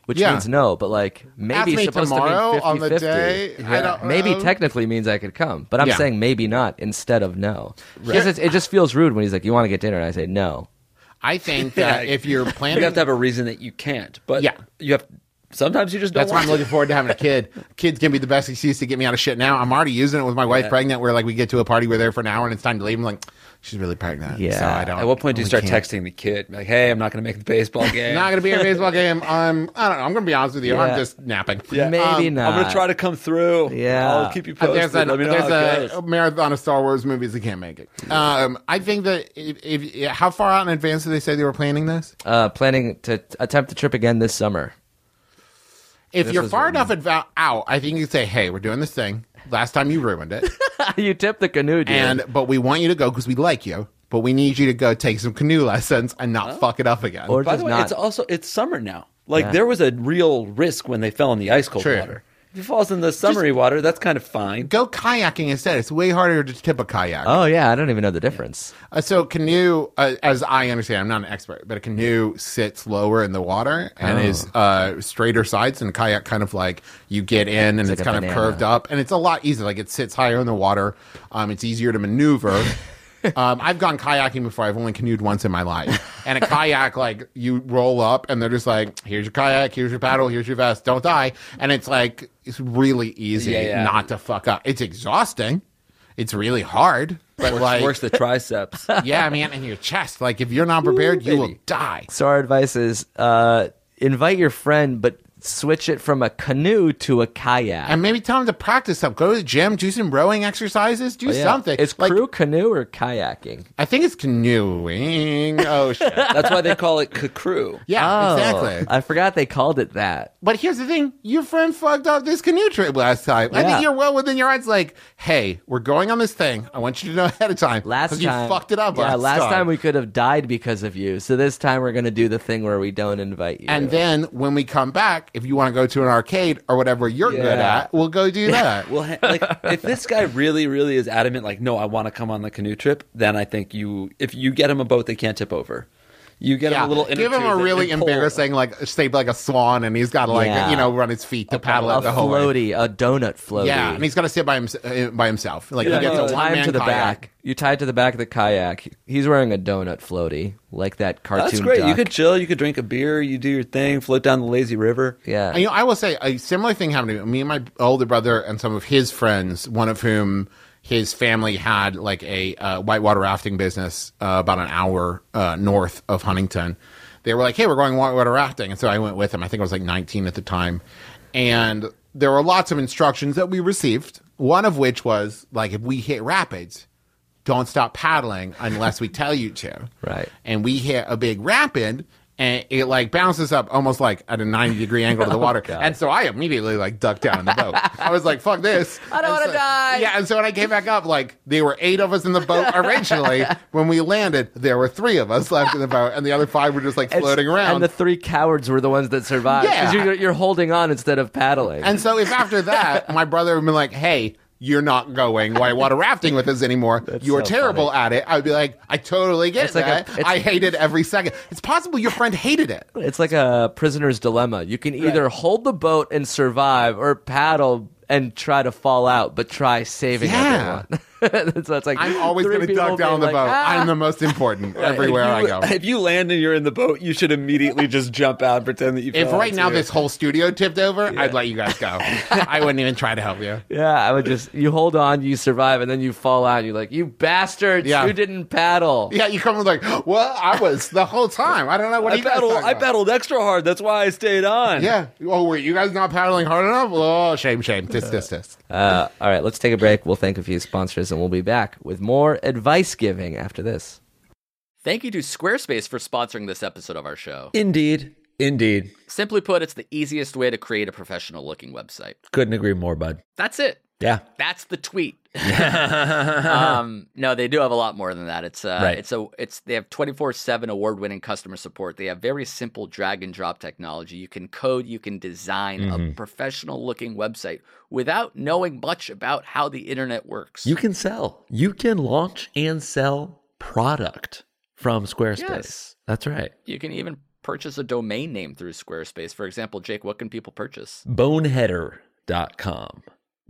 which Yeah. means no, but like maybe Ask me supposed tomorrow to mean on the fifty-fifty. day. I Yeah. don't Maybe know. technically means I could come, but I'm Yeah. saying maybe not instead of no. Because it's, it just feels rude when he's like, "You want to get dinner?" and I say no. I think that Yeah. if you're planning, You have to have a reason that you can't. But Yeah. you have. Sometimes you just don't that's why want I'm to. looking forward to having a kid. Kids can be the best excuse to get me out of shit now. I'm already using it with my wife pregnant, where like we get to a party, we're there for an hour, and it's time to leave. I'm like, she's really pregnant. Yeah. So I don't. At what point do you we start can't. texting the kid? Like, hey, I'm not going to make the baseball game. Not gonna be a baseball game. I'm. I don't know. I'm gonna be honest with you. Yeah. I'm just napping. Maybe Um, not. I'm going to try to come through. Yeah. I'll keep you Uh, posted. There's, a, Let me know how it there's a goes. marathon of Star Wars movies that can't make it. Um, I think that if, if how far out in advance did they say they were planning this? Uh, planning to attempt the trip again this summer. If This you're was far written. enough adva- out, I think you say, "Hey, we're doing this thing. Last time you ruined it, You tipped the canoe, dude. and but we want you to go because we like you, but we need you to go take some canoe lessons and not fuck it up again." Or By just the way, not. it's also it's summer now. Like Yeah. there was a real risk when they fell in the ice cold True. water. If it falls in the summery water, that's kind of fine. Go kayaking instead. It's way harder to tip a kayak. Oh yeah, I don't even know the difference. Uh, so canoe, uh, as I understand, I'm not an expert, but a canoe sits lower in the water and Oh. is uh, straighter sides, and a kayak kind of like you get in and it's, like a kind of banana. curved up, and it's a lot easier. Like it sits higher in the water. Um, it's easier to maneuver. um, I've gone kayaking before. I've only canoed once in my life, and a kayak like you roll up and they're just like, "Here's your kayak, here's your paddle, here's your vest, don't die," and it's like it's really easy Yeah, yeah. not to fuck up. It's exhausting. It's really hard, but Works, like works the triceps. yeah, man, and your chest. Like, if you're not prepared, you will die. So our advice is uh, invite your friend, but switch it from a canoe to a kayak. And maybe tell them to practice stuff. Go to the gym, do some rowing exercises, do Oh, yeah. something. It's like, crew canoe or kayaking? I think it's canoeing. Oh, shit. That's why they call it cacrew. Yeah, Oh, exactly. I forgot they called it that. But here's the thing. Your friend fucked up this canoe trip last time. I Yeah. think you're well within your rights. Like, hey, we're going on this thing. I want you to know ahead of time. Last 'Cause time you fucked it up Yeah, last, last time. time we could have died because of you. So this time we're gonna do the thing where we don't invite you. And then when we come back, if you want to go to an arcade or whatever you're good Yeah. at, we'll go do that. Well, ha- like if this guy really, really is adamant, like, no, I want to come on the canoe trip, then I think you, if you get him a boat they can't tip over, you get him a little. inner give him tube a that really you pull. embarrassing, like shaped like a swan, and he's got to like Yeah. you know run his feet to paddle a it the whole way. floaty, a donut floaty. Yeah, and he's got to sit by, him, uh, by himself. Like Yeah, he gets no, a tie one him man to the kayak. back. You tie it to the back of the kayak. He's wearing a donut floaty, like that cartoon. That's great. You duck. could chill. You could drink a beer. You do your thing. Float down the lazy river. Yeah. And, you know, I will say a similar thing happened to me. Me and my older brother and some of his friends, one of whom his family had like a uh, whitewater rafting business uh, about an hour uh, north of Huntington. They were like, "Hey, we're going whitewater rafting," and so I went with them. I think I was like nineteen at the time, and there were lots of instructions that we received. One of which was like, if we hit rapids, don't stop paddling unless we tell you to. Right. And we hit a big rapid, and it like bounces up almost like at a ninety degree angle to the water. God. And so I immediately like ducked down in the boat. I was like, fuck this. I don't And wanna so- die. Yeah. And so when I came back up, like there were eight of us in the boat originally. When we landed, there were three of us left in the boat, and the other five were just like It's- floating around. And the three cowards were the ones that survived. 'Cause Yeah. You're, you're holding on instead of paddling. And so if after that, my brother would be like, hey, you're not going whitewater rafting with us anymore. You are so terrible funny. at it. I'd be like, I totally get It's like a- that. it's- I hated every second. It's possible your friend hated it. It's like a prisoner's dilemma. You can either hold the boat and survive or paddle and try to fall out, but try saving Yeah. everyone. So it's like I'm always three going to people duck down being the like, boat. "Ah." I'm the most important everywhere I if you, go. If you land and you're in the boat, you should immediately just jump out and pretend that you. If fell right now into it. this whole studio tipped over, I'd let you guys go. I wouldn't even try to help you. Yeah, I would just, you hold on, you survive, and then you fall out, and you're like, you bastards, Yeah. you didn't paddle. Yeah, you come with like, well, I was the whole time. I don't know what I are you guys paddled, talking I about? paddled extra hard. That's why I stayed on. Yeah. Oh, were you guys not paddling hard enough? Oh, shame, shame. Tis, tis, tis. Uh, all right, let's take a break. We'll thank a few sponsors, and we'll be back with more advice giving after this. Thank you to Squarespace for sponsoring this episode of our show. Indeed, indeed. Simply put, it's the easiest way to create a professional-looking website. Couldn't agree more, bud. That's it. Yeah. That's the tweet. um, no, they do have a lot more than that. It's uh, Right. it's a it's they have twenty-four seven award-winning customer support. They have very simple drag and drop technology. You can code, you can design a professional-looking website without knowing much about how the internet works. You can sell. You can launch and sell product from Squarespace. Yes. That's right. You can even purchase a domain name through Squarespace? For example, Jake, what can people purchase? boneheader dot com.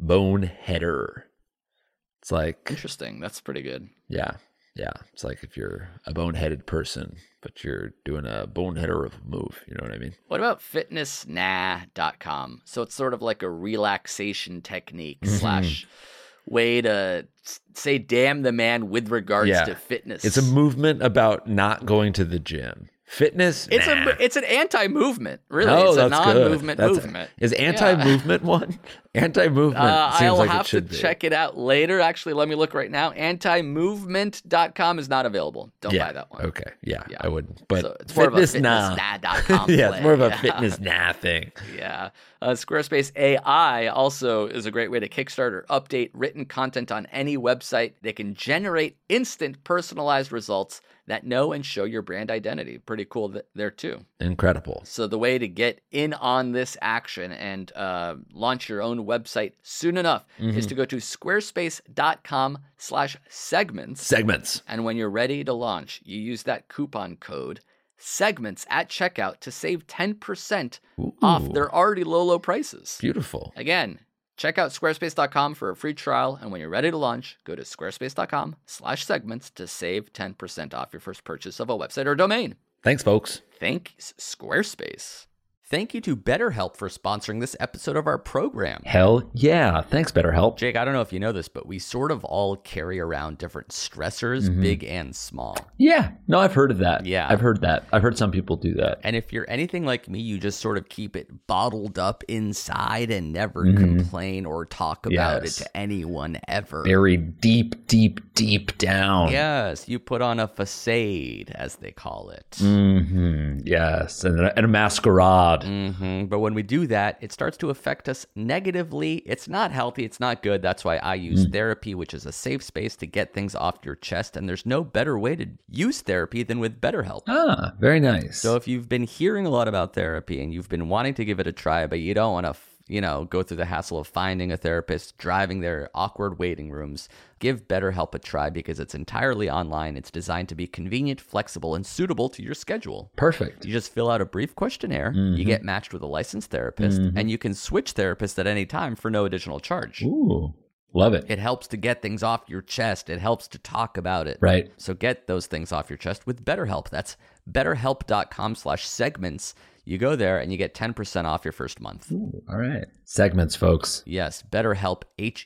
Boneheader. It's like, Interesting. That's pretty good. yeah, yeah. It's like if you're a boneheaded person, but you're doing a boneheader of a move. You know what I mean? What about fitness nah dot com? So it's sort of like a relaxation technique slash way to s- say damn the man with regards Yeah. to fitness. It's a movement about not going to the gym. Fitness. It's nah. a it's an anti-movement, really. Oh, it's a that's good. non-movement That's- movement. Is anti-movement one? Anti-movement Uh, seems I'll like have it should to be. check it out later. Actually, let me look right now. anti movement dot com is not available. Don't yeah. buy that one. Okay. Yeah, Yeah. I wouldn't. But So it's more of a fitness, fitness nah. nah dot com yeah, it's play. more of a Yeah. fitness nah thing. Yeah. Uh, Squarespace A I also is a great way to kickstart or update written content on any website. They can generate instant personalized results that know and show your brand identity. Pretty cool th- there too. Incredible. So the way to get in on this action and uh, launch your own website soon enough is to go to squarespace.com slash segments. Segments. And when you're ready to launch, you use that coupon code segments at checkout to save ten percent off Ooh. their already low, low prices. Beautiful. Again, check out squarespace dot com for a free trial. And when you're ready to launch, go to squarespace.com slash segments to save ten percent off your first purchase of a website or domain. Thanks, folks. Thanks, Squarespace. Thank you to BetterHelp for sponsoring this episode of our program. Hell yeah. Thanks, BetterHelp. Jake, I don't know if you know this, but we sort of all carry around different stressors, big and small. Yeah. No, I've heard of that. Yeah. I've heard that. I've heard some people do that. And if you're anything like me, you just sort of keep it bottled up inside and never complain or talk about Yes. it to anyone ever. Buried deep, deep, deep down. Yes, you put on a facade, as they call it. hmm Yes. And a, and a masquerade. hmm But when we do that, it starts to affect us negatively. It's not healthy. It's not good. That's why I use therapy, which is a safe space to get things off your chest. And there's no better way to use therapy than with BetterHelp. Ah, very nice. So if you've been hearing a lot about therapy and you've been wanting to give it a try, but you don't want to, you know, go through the hassle of finding a therapist, driving their awkward waiting rooms, give BetterHelp a try because it's entirely online. It's designed to be convenient, flexible, and suitable to your schedule. Perfect. You just fill out a brief questionnaire, you get matched with a licensed therapist, and you can switch therapists at any time for no additional charge. Ooh, love it. It helps to get things off your chest. It helps to talk about it. Right. So get those things off your chest with BetterHelp. That's betterhelp.com slash segments. You go there and you get ten percent off your first month. Ooh, all right. Segments, folks. Yes, BetterHelp,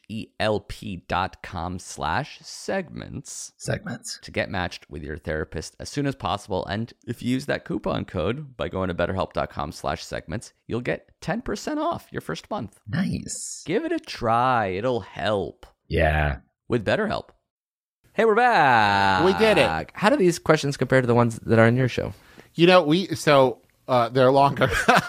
H-E-L-P dot com slash segments Segments. to get matched with your therapist as soon as possible. And if you use that coupon code by going to betterhelp.com slash segments, you'll get ten percent off your first month. Nice. Give it a try. It'll help Yeah. with BetterHelp. Hey, we're back. We did it. How do these questions compare to the ones that are in your show? You know, we so uh, they're longer.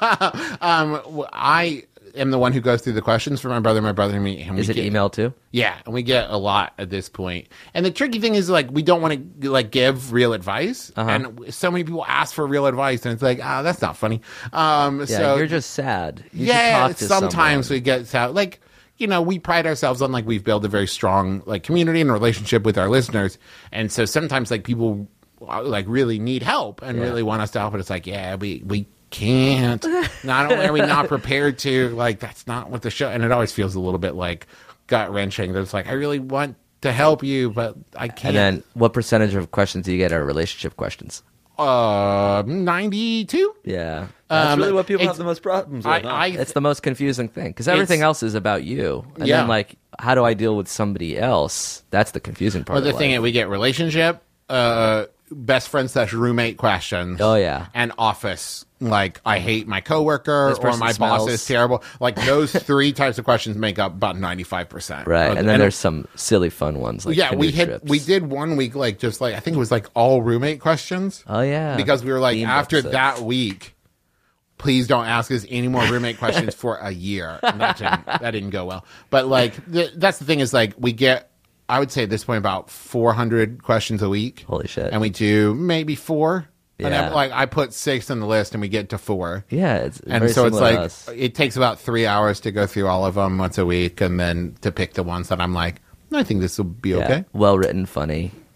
um, w- I am the one who goes through the questions for my brother, my brother, and me. And Is we it get, email too? Yeah, and we get a lot at this point. And the tricky thing is, like, we don't want to like give real advice, Uh-huh. and so many people ask for real advice, and it's like, ah, that's not funny. Um, Yeah, so you're just sad. You should yeah, talk to sometimes someone. we get out like. You know, we pride ourselves on like we've built a very strong like community and relationship with our listeners, and so sometimes like people uh, like really need help and really want us to help, but it's like, yeah, we we can't. Not only are we not prepared to, like that's not what the show, and it always feels a little bit like gut wrenching. That it's like I really want to help you, but I can't. And then what percentage of questions do you get are relationship questions? uh, ninety-two. Yeah. That's Um, really what people it's- have the most problems with. I, huh? I It's the most confusing thing because everything It's- else is about you. And Yeah. then, like, how do I deal with somebody else? That's the confusing part. Well, the of thing life. is, we get relationship, uh, best friend slash roommate questions. Oh, yeah. and office. Like, I hate my coworker This or person my boss smells. is terrible. Like those three types of questions make up about ninety five percent. Right. And then there's some silly fun ones like yeah, we canoe had trips. we did one week like just like I think it was like all roommate questions. Oh, yeah. because we were like Themed after episodes. that week, please don't ask us any more roommate questions for a year. And that didn't that didn't go well. But like th- that's the thing is like we get I would say at this point about four hundred questions a week. Holy shit. And we do maybe four. And Yeah. I'm, like I put six on the list and we get to four. Yeah. It's And very so it's similar to like us. it takes about three hours to go through all of them once a week, and then to pick the ones that I'm like, I think this will be Yeah. okay. Well written, funny.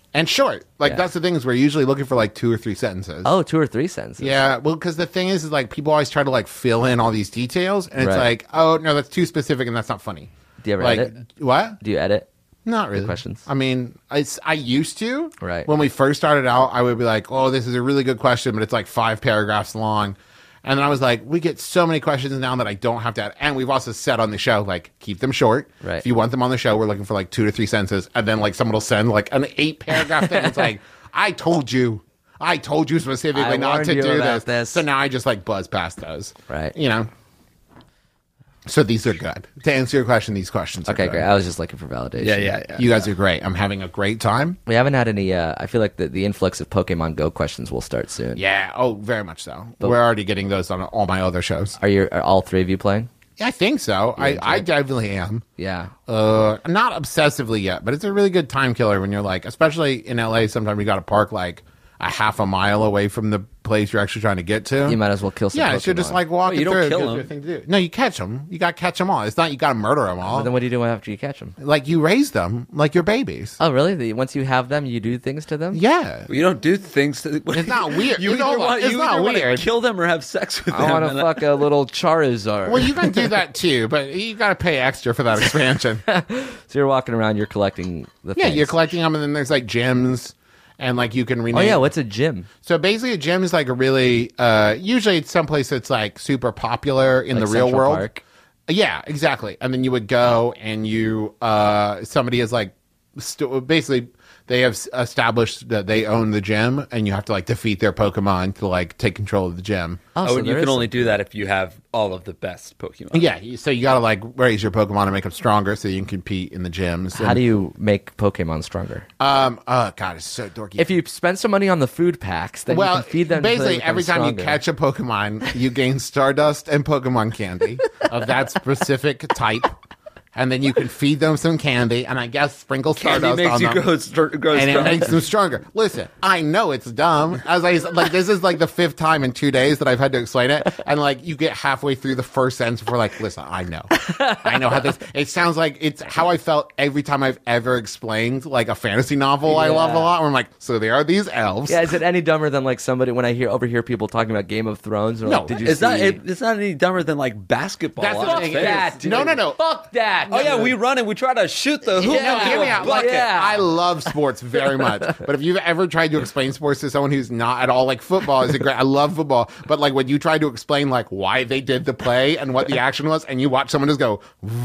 And short. Like, Yeah. that's the thing is we're usually looking for, like, two or three sentences. Oh, two or three sentences. Yeah, well, because the thing is, is, like, people always try to, like, fill in all these details, and it's Right. like, oh, no, that's too specific, and that's not funny. Do you ever like, edit? What? Do you edit? Not really. questions? I mean, I, I used to. Right. When we first started out, I would be like, oh, this is a really good question, but it's like five paragraphs long. And then I was like, we get so many questions now that I don't have to add. And we've also said on the show, like, keep them short. Right. If you want them on the show, we're looking for like two to three sentences. And then like someone will send like an eight paragraph thing. It's like, I told you. I told you specifically I not warned to you do about this. this. So now I just like buzz past those. Right. You know? So these are good. To answer your question, these questions are Okay, good. great. I was just looking for validation. Yeah, yeah, yeah. You guys are great. I'm having a great time. We haven't had any. Uh, I feel like the, the influx of Pokemon Go questions will start soon. Yeah. Oh, very much so. We're already getting those on all my other shows. Are you? Are all three of you playing? Yeah, I think so. I, enjoy I it? definitely am. Yeah. Uh, not obsessively yet, but it's a really good time killer when you're like, especially in L A, sometimes you got to park like a half a mile away from the place you're actually trying to get to. You might as well kill some Yeah, Pokemon. so just like walking you don't through. kill gives you them. a thing to do. No, you catch them. You got to catch them all. It's not you got to murder them all. But then what do you do after you catch them? Like you raise them like your babies. Oh, really? The, once you have them, you do things to them? Yeah. You don't do things to. It's not weird. You You know either what? want, It's you not either want to weird. kill them or have sex with them. I want and to fuck a little Charizard. Well, you can do that too, but you got to pay extra for that expansion. So you're walking around, you're collecting the Yeah, things. you're collecting them, and then there's like gems, and like you can rename. Oh, yeah. What's a gym? So basically, a gym is like a really. Uh, usually, it's someplace that's like super popular in Like the real Central world. Park? Yeah, exactly. And then you would go, and you uh, somebody is like, st- basically. They have s- established that they own the gym, and you have to like defeat their Pokemon to like take control of the gym. Oh, Oh, so and you there can is only some- do that if you have all of the best Pokemon. Yeah, you- so you got to like raise your Pokemon and make them stronger, so you can compete in the gyms. How do you make Pokemon stronger? Um. Oh God, it's so dorky. If you spend some money on the food packs, then well, you can feed them. until they basically, become every time stronger. you catch a Pokemon, you gain Stardust and Pokemon candy of that specific type, and then you can feed them some candy, and I guess sprinkle Candy Stardust makes on you them. grow, st- grow and strong. it makes them stronger. Listen, I know it's dumb. As I like, this is like the fifth time in two days that I've had to explain it, and like you get halfway through the first sentence before like, listen, I know, I know how this. It sounds like it's how I felt every time I've ever explained like a fantasy novel I love a lot. Where I'm like, so there are these elves. Yeah, is it any dumber than like somebody when I hear overhear people talking about Game of Thrones? Or No, like, did you It's see? not. It, it's not any dumber than like basketball. That's the on thing. its Fuck face. that, dude. No, no, no. Fuck that. Oh yeah, we run and we try to shoot the hoop No, into hear a me out. bucket. Look, Yeah. I love sports very much, but if you've ever tried to explain sports to someone who's not at all like football, is a great. I love football, but like when you try to explain like why they did the play and what the action was, and you watch someone just go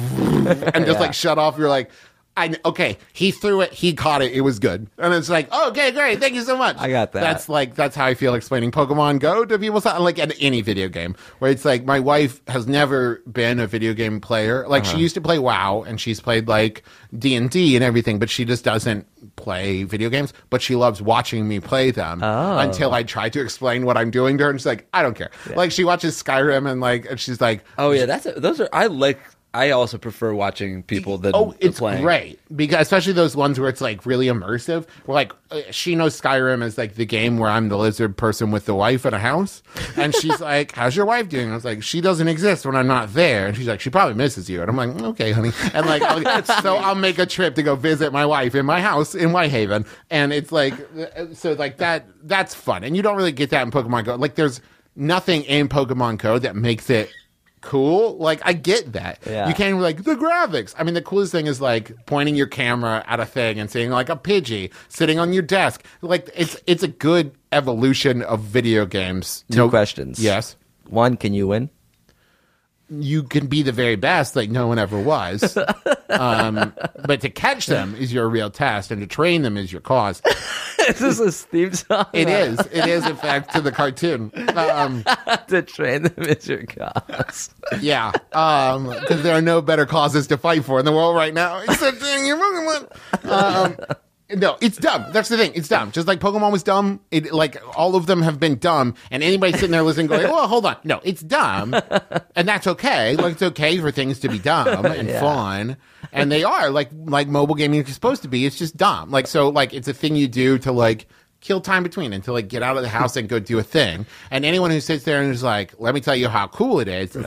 and just like shut off, you're like. I, okay, he threw it, he caught it, it was good. And it's like, oh, okay, great, thank you so much. I got that. That's like, that's how I feel explaining Pokemon Go to people, like at any video game, where it's like, my wife has never been a video game player. Like, Uh-huh. she used to play WoW, and she's played like D and D and everything, but she just doesn't play video games, but she loves watching me play them Oh. until I try to explain what I'm doing to her, and she's like, I don't care. Like, she watches Skyrim, and like, and she's like, Oh yeah, that's a, those are. I like. I also prefer watching people that. oh, it's playing. great because especially those ones where it's like really immersive. Where like uh, she knows Skyrim as like the game where I'm the lizard person with the wife in a house, and she's like, "How's your wife doing?" I was like, "She doesn't exist when I'm not there," and she's like, "She probably misses you," and I'm like, "Okay, honey," and like, I'll, so I'll make a trip to go visit my wife in my house in Whitehaven, and it's like, uh, so like that that's fun, and you don't really get that in Pokemon Go. Like, there's nothing in Pokemon Go that makes it cool. Like, I get that. Yeah. You can't be like, the graphics. I mean, the coolest thing is like pointing your camera at a thing and seeing like a Pidgey sitting on your desk. Like, it's it's a good evolution of video games. Two questions. Yes. One, can you win? You can be the very best, like no one ever was. um, but to catch them is your real test, and to train them is your cause. Is this a theme song? It is. It is, in fact, to the cartoon. Um, To train them is your cause. yeah. Um, because there are no better causes to fight for in the world right now. Except training your Pokemon. Um, No, it's dumb. That's the thing. It's dumb. Just like Pokemon was dumb. It like all of them have been dumb. And anybody sitting there listening going, "Oh, hold on." No, it's dumb, and that's okay. Like, it's okay for things to be dumb and Yeah. fun, and they are like like mobile gaming is supposed to be. It's just dumb. Like, so like it's a thing you do to like kill time between and to like get out of the house and go do a thing. And anyone who sits there and is like, "Let me tell you how cool it is," it's like,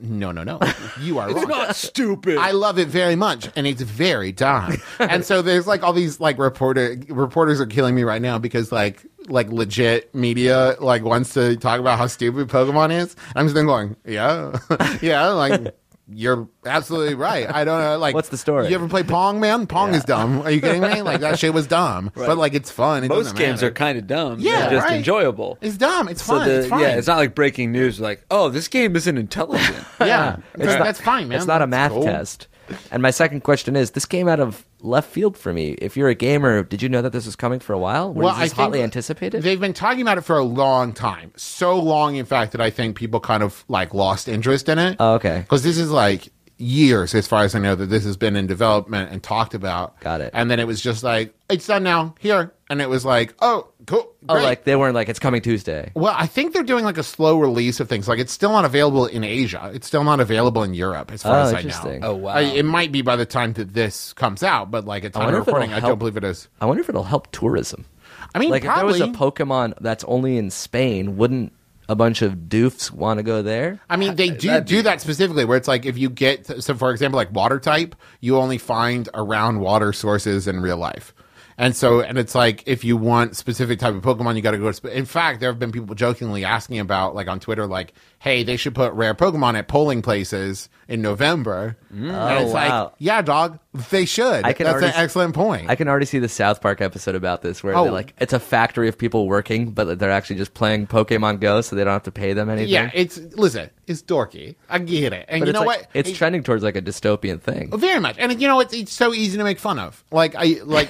no, no, no. You are It's wrong. not stupid. I love it very much, and it's very dumb. And so there's like all these like reporter reporters are killing me right now because like like legit media like wants to talk about how stupid Pokemon is. I'm just been going, yeah, yeah, like. You're absolutely right. I don't know. Like, What's the story? You ever play Pong, man? Pong Yeah. is dumb. Are you kidding me? Like that shit was dumb, Right. but like it's fun. It Most doesn't games matter. are kind of dumb. Yeah, They're just right. enjoyable. It's dumb. It's So fun. the, it's fine. yeah, it's not like breaking news. Like, oh, this game isn't intelligent. yeah, It's that's, not- that's fine, man. It's not a That's math cool. test. And my second question is, this came out of left field for me. If you're a gamer, did you know that this was coming for a while? Was Well, this I hotly think anticipated? They've been talking about it for a long time. So long, in fact, that I think people kind of like lost interest in it. Oh, okay. Because this is like years, as far as I know, that this has been in development and talked about. Got it. And then it was just like, it's done now, here. And it was like, oh, cool. Oh, great. like they weren't like, it's coming Tuesday. Well, I think they're doing like a slow release of things. Like it's still not available in Asia. It's still not available in Europe, as far Oh, as I know. interesting. Oh, wow. I, it might be by the time that this comes out, but like at time wonder of if it'll recording, I help- don't believe it is. I wonder if it'll help tourism. I mean, Like probably. if there was a Pokemon that's only in Spain, wouldn't a bunch of doofs want to go there? I mean, they do do that specifically, where it's like if you get, so for example, like water type, you only find around water sources in real life. And so, and it's like, if you want specific type of Pokemon, you got to go to, sp- in fact, there have been people jokingly asking about, like on Twitter, like, hey, they should put rare Pokemon at polling places in November. And it's Oh, wow. like, yeah, dog, they should. I can That's an already s- excellent point. I can already see the South Park episode about this where Oh. they're like, it's a factory of people working, but they're actually just playing Pokemon Go, so they don't have to pay them anything. yeah, it's, listen, it's dorky. I get it. And but you it's know like, what? it's It- trending towards like a dystopian thing. Very much, and you know it's it's so easy to make fun of. Like I like.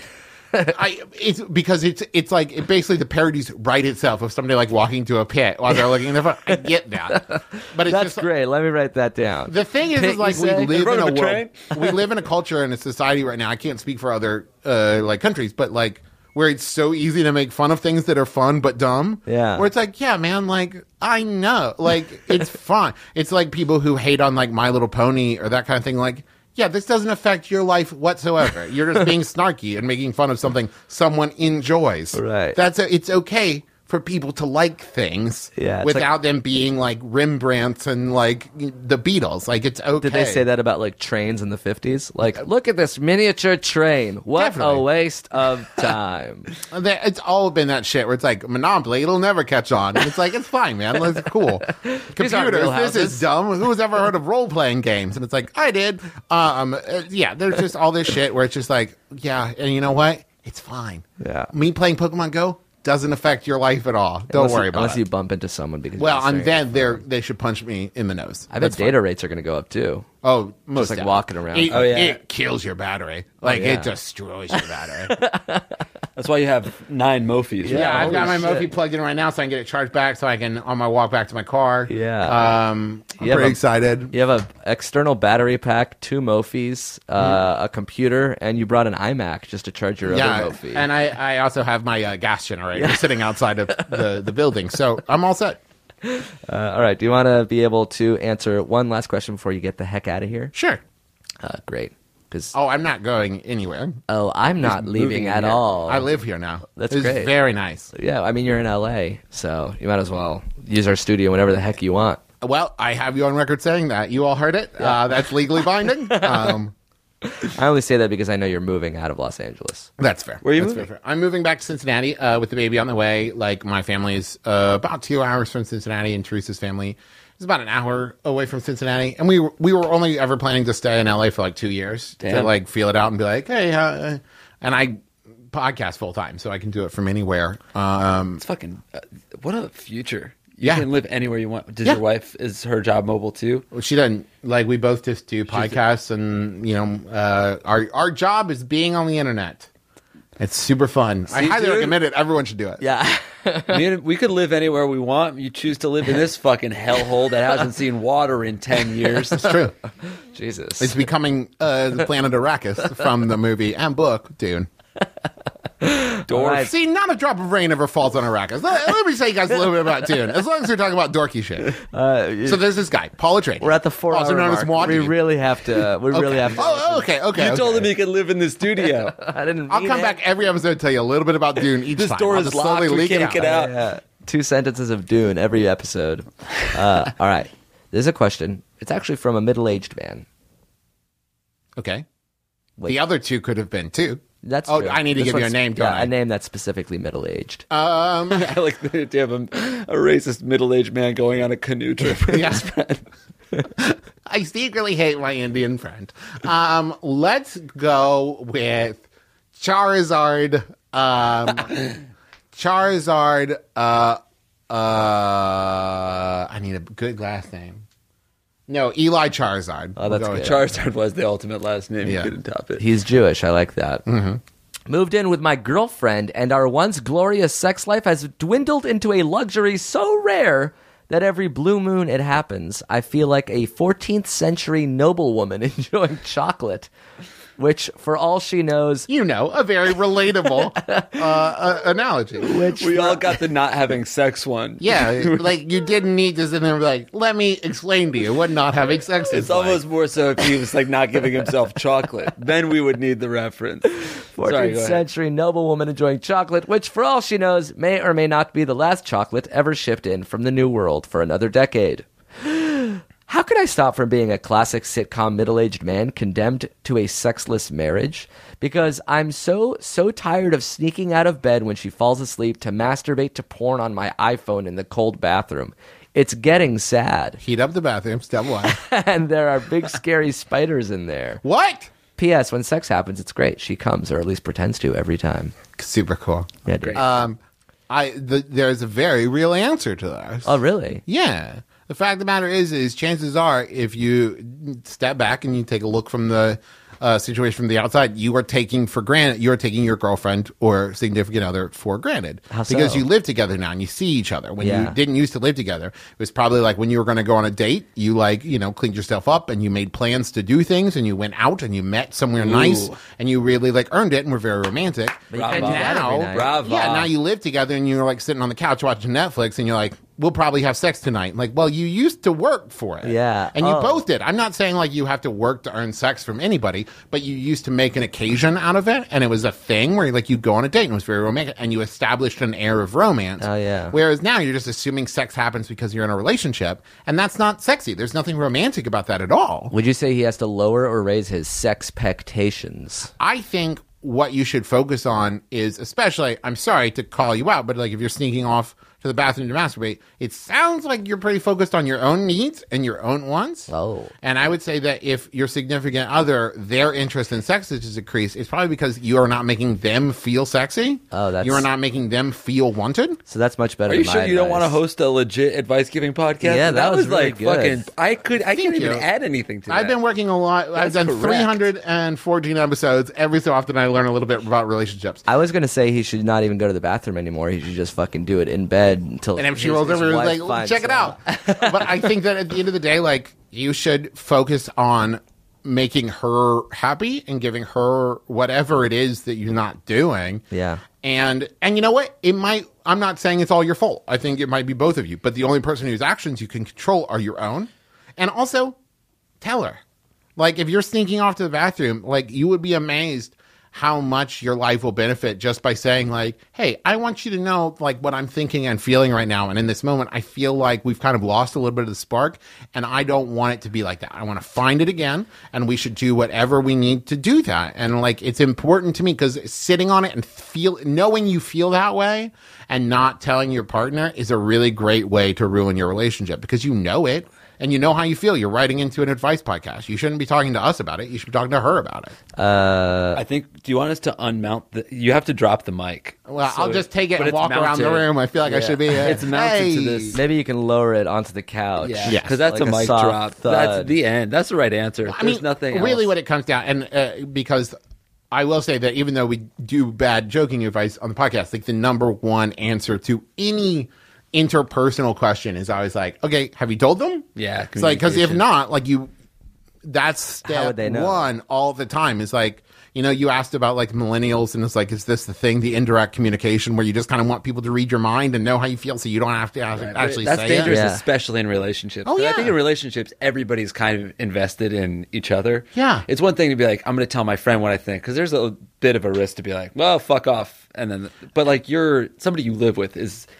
I it's because it's it's like it basically the parody's right itself of somebody like walking to a pit while they're looking in their phone. I get that, but it's That's just, great. Let me write that down. The thing is, Pit, is like you we say? live Run in a of a world, we live in a culture and a society right now. I can't speak for other uh, like countries, but like where it's so easy to make fun of things that are fun but dumb. Yeah. where it's like, yeah, man, like I know, like it's fun. It's like people who hate on like My Little Pony or that kind of thing, like. Yeah, this doesn't affect your life whatsoever. You're just being snarky and making fun of something someone enjoys. Right. That's a, it's okay for people to like things Yeah, it's without like- them being like Rembrandts and like the Beatles. Like it's okay. Did they say that about like trains in the fifties? Like, look at this miniature train. What Definitely. a waste of time. They- It's all been that shit where it's like Monopoly, it'll never catch on. And it's like, it's fine, man. It's cool. Computers, aren't real this is houses. dumb. Who's ever heard of role playing games? And it's like, I did. Um, uh, yeah, there's just all this shit where it's just like, yeah, and you know what? It's fine. Yeah. Me playing Pokemon Go doesn't affect your life at all. Don't Unless you- worry about unless it. you bump into someone because well, you're and saying- then they're they should punch me in the nose. I bet That's data fine. rates are going to go up too. Oh, most like definitely. walking around. It, Oh, yeah. it kills your battery. Like yeah. it destroys your battery. That's why you have nine Mophis. Yeah, right? I've got my Holy shit. Mophie plugged in right now, so I can get it charged back, so I can on my walk back to my car. Yeah. um, I'm You have pretty a- excited. You have an external battery pack, two Mophis, uh, a computer, and you brought an iMac just to charge your Yeah, other Mophie. and I, I also have my uh, gas generator sitting outside of the, the building, so I'm all set. Uh, all right. Do you want to be able to answer one last question before you get the heck out of here? Sure. Uh, great. Because Oh, I'm not going anywhere. oh, I'm not moving leaving in at here. all. I live here now. That's it's great. very nice. Yeah, I mean you're in L A, so you might as well use our studio whenever the heck you want. Well, I have you on record saying that. You all heard it. Uh, that's legally binding. Um, I only say that because I know you're moving out of Los Angeles. That's fair. Where are you That's moving? fair, fair. I'm moving back to Cincinnati uh, with the baby on the way. Like my family is uh, about two hours from Cincinnati, and Teresa's family is about an hour away from Cincinnati. And we were, we were only ever planning to stay in L A for like two years to Damn. like feel it out and be like, hey, uh, and I podcast full time, so I can do it from anywhere. Um, It's fucking. Uh, what a future. You Yeah. can live anywhere you want. Does Yeah. your wife, is her job mobile too? she doesn't like we both just do podcasts, and you know, uh, our our job is being on the internet. It's super fun. I See, highly dude? recommend it. Everyone should do it. Yeah. Me and- we could live anywhere we want. You choose to live in this fucking hellhole that hasn't seen water in ten years. It's true. Jesus. It's becoming uh, the planet Arrakis from the movie and book Dune. All right. See, not a drop of rain ever falls on Arrakis. Let, let me tell you guys a little bit about Dune, as long as we're talking about dorky shit. Uh, So there's this guy, Paul Atreides. we're at the four also hour known mark. as Wadi. We really have to. We really okay. have to. Oh, okay, okay. You okay. told him he could live in the studio. I didn't. I'll mean come it. back every episode and tell you a little bit about Dune each This time. door I'll is just slowly locked. We leak can't it get out. out. Yeah. Two sentences of Dune every episode. Uh, all right. There's a question. It's actually from a middle-aged man. Okay. Wait. The other two could have been too. That's oh, true. I need to This give you a one's- name, don't yeah, I? a name that's specifically middle-aged. Um, I like the idea of a, a racist middle-aged man going on a canoe trip with Yeah. his friend. I secretly hate my Indian friend. Um, let's go with Charizard. Um, Charizard. Uh, uh, I need a good last name. No, Eli Charizard. Oh, that's We'll go with good. Charizard was the ultimate last name. Yeah. You couldn't top it. He's Jewish. I like that. Mm-hmm. Moved in with my girlfriend, and our once glorious sex life has dwindled into a luxury so rare that every blue moon it happens. I feel like a fourteenth century noblewoman enjoying chocolate, which, for all she knows, You know, a very relatable uh, uh, analogy. we all got the not having sex one. Yeah, like you didn't need to sit there and be like, let me explain to you what not having sex is It's almost more so if he was like not giving himself chocolate. Then we would need the reference. Sorry, fourteenth go ahead. century noblewoman enjoying chocolate, which, for all she knows, may or may not be the last chocolate ever shipped in from the New World for another decade. How could I stop from being a classic sitcom middle-aged man condemned to a sexless marriage? Because I'm so, so tired of sneaking out of bed when she falls asleep to masturbate to porn on my iPhone in the cold bathroom. It's getting sad. Heat up the bathroom, step one. And there are big scary spiders in there. What? P S. When sex happens, it's great. She comes, or at least pretends to, every time. Super cool. Yeah, dude. Um, I the, there's a very real answer to this. Oh, really? Yeah. The fact of the matter is, is chances are, if you step back and you take a look from the uh, situation from the outside, you are taking for granted, you're taking your girlfriend or significant other for granted. How so? Because you live together now and you see each other. When Yeah. you didn't used to live together, it was probably like when you were going to go on a date, you like, you know, cleaned yourself up and you made plans to do things and you went out and you met somewhere nice and you really like earned it and were very romantic. But you Bravo. can't do that every night. Bravo. Yeah, now you live together and you're like sitting on the couch watching Netflix and you're like, we'll probably have sex tonight. Like, well, you used to work for it. Yeah. And you Oh. both did. I'm not saying like you have to work to earn sex from anybody, but you used to make an occasion out of it. And it was a thing where like you'd go on a date and it was very romantic and you established an air of romance. Oh, yeah. Whereas now you're just assuming sex happens because you're in a relationship. And that's not sexy. There's nothing romantic about that at all. Would you say he has to lower or raise his sexpectations? I think what you should focus on is, especially, I'm sorry to call you out, but like if you're sneaking off to the bathroom to masturbate, it sounds like you're pretty focused on your own needs and your own wants. Oh. And I would say that if your significant other, their interest in sex is decreased, it's probably because you are not making them feel sexy. Oh, that's- You are not making them feel wanted. So that's much better Are you than sure my you don't want to advice. host a legit advice giving podcast? Yeah, that was really like good. fucking. I could. I can't you. even add anything to that. I've been working a lot. I've That's done correct. three hundred fourteen episodes. Every so often I learn a little bit about relationships. I was going to say he should not even go to the bathroom anymore. He should just fucking do it in bed until And if she his- rolls his over, wife like, finds check it out. But I think that at the end of the day, like, you should focus on making her happy and giving her whatever it is that you're not doing. Yeah. And and you know what? It might. I'm not saying it's all your fault. I think it might be both of you. But the only person whose actions you can control are your own. And also, tell her. Like, if you're sneaking off to the bathroom, like, you would be amazed how much your life will benefit just by saying, like, hey, I want you to know, like, what I'm thinking and feeling right now. And in this moment, I feel like we've kind of lost a little bit of the spark, and I don't want it to be like that. I want to find it again, and we should do whatever we need to do that. And, like, it's important to me because sitting on it and feel knowing you feel that way and not telling your partner is a really great way to ruin your relationship because you know it. And you know how you feel. You're writing into an advice podcast. You shouldn't be talking to us about it. You should be talking to her about it. Uh, I think. Do you want us to unmount the? You have to drop the mic. Well, So I'll just take it but and it's walk around the mounted. room. I feel like I should be. Uh, It's mounted hey. to this. maybe you can lower it onto the couch. Yeah, Yes. because that's Like a a mic soft drop. thud. That's the end. That's the right answer. I There's mean, nothing. really else. what it comes down, and uh, because I will say that even though we do bad joking advice on the podcast, like the number one answer to any interpersonal question is always like, okay, have you told them? Yeah, It's like, because if communication. not, like you, that's How step would they know? one all the time is like, you know, you asked about like millennials and it's like, is this the thing, the indirect communication where you just kind of want people to read your mind and know how you feel so you don't have to ask- actually That's say dangerous, it? Yeah. especially in relationships. Oh, But I yeah. think in relationships, everybody's kind of invested in each other. Yeah. It's one thing to be like, I'm going to tell my friend what I think, because there's a bit of a risk to be like, well, fuck off. And then, but like you're, somebody you live with is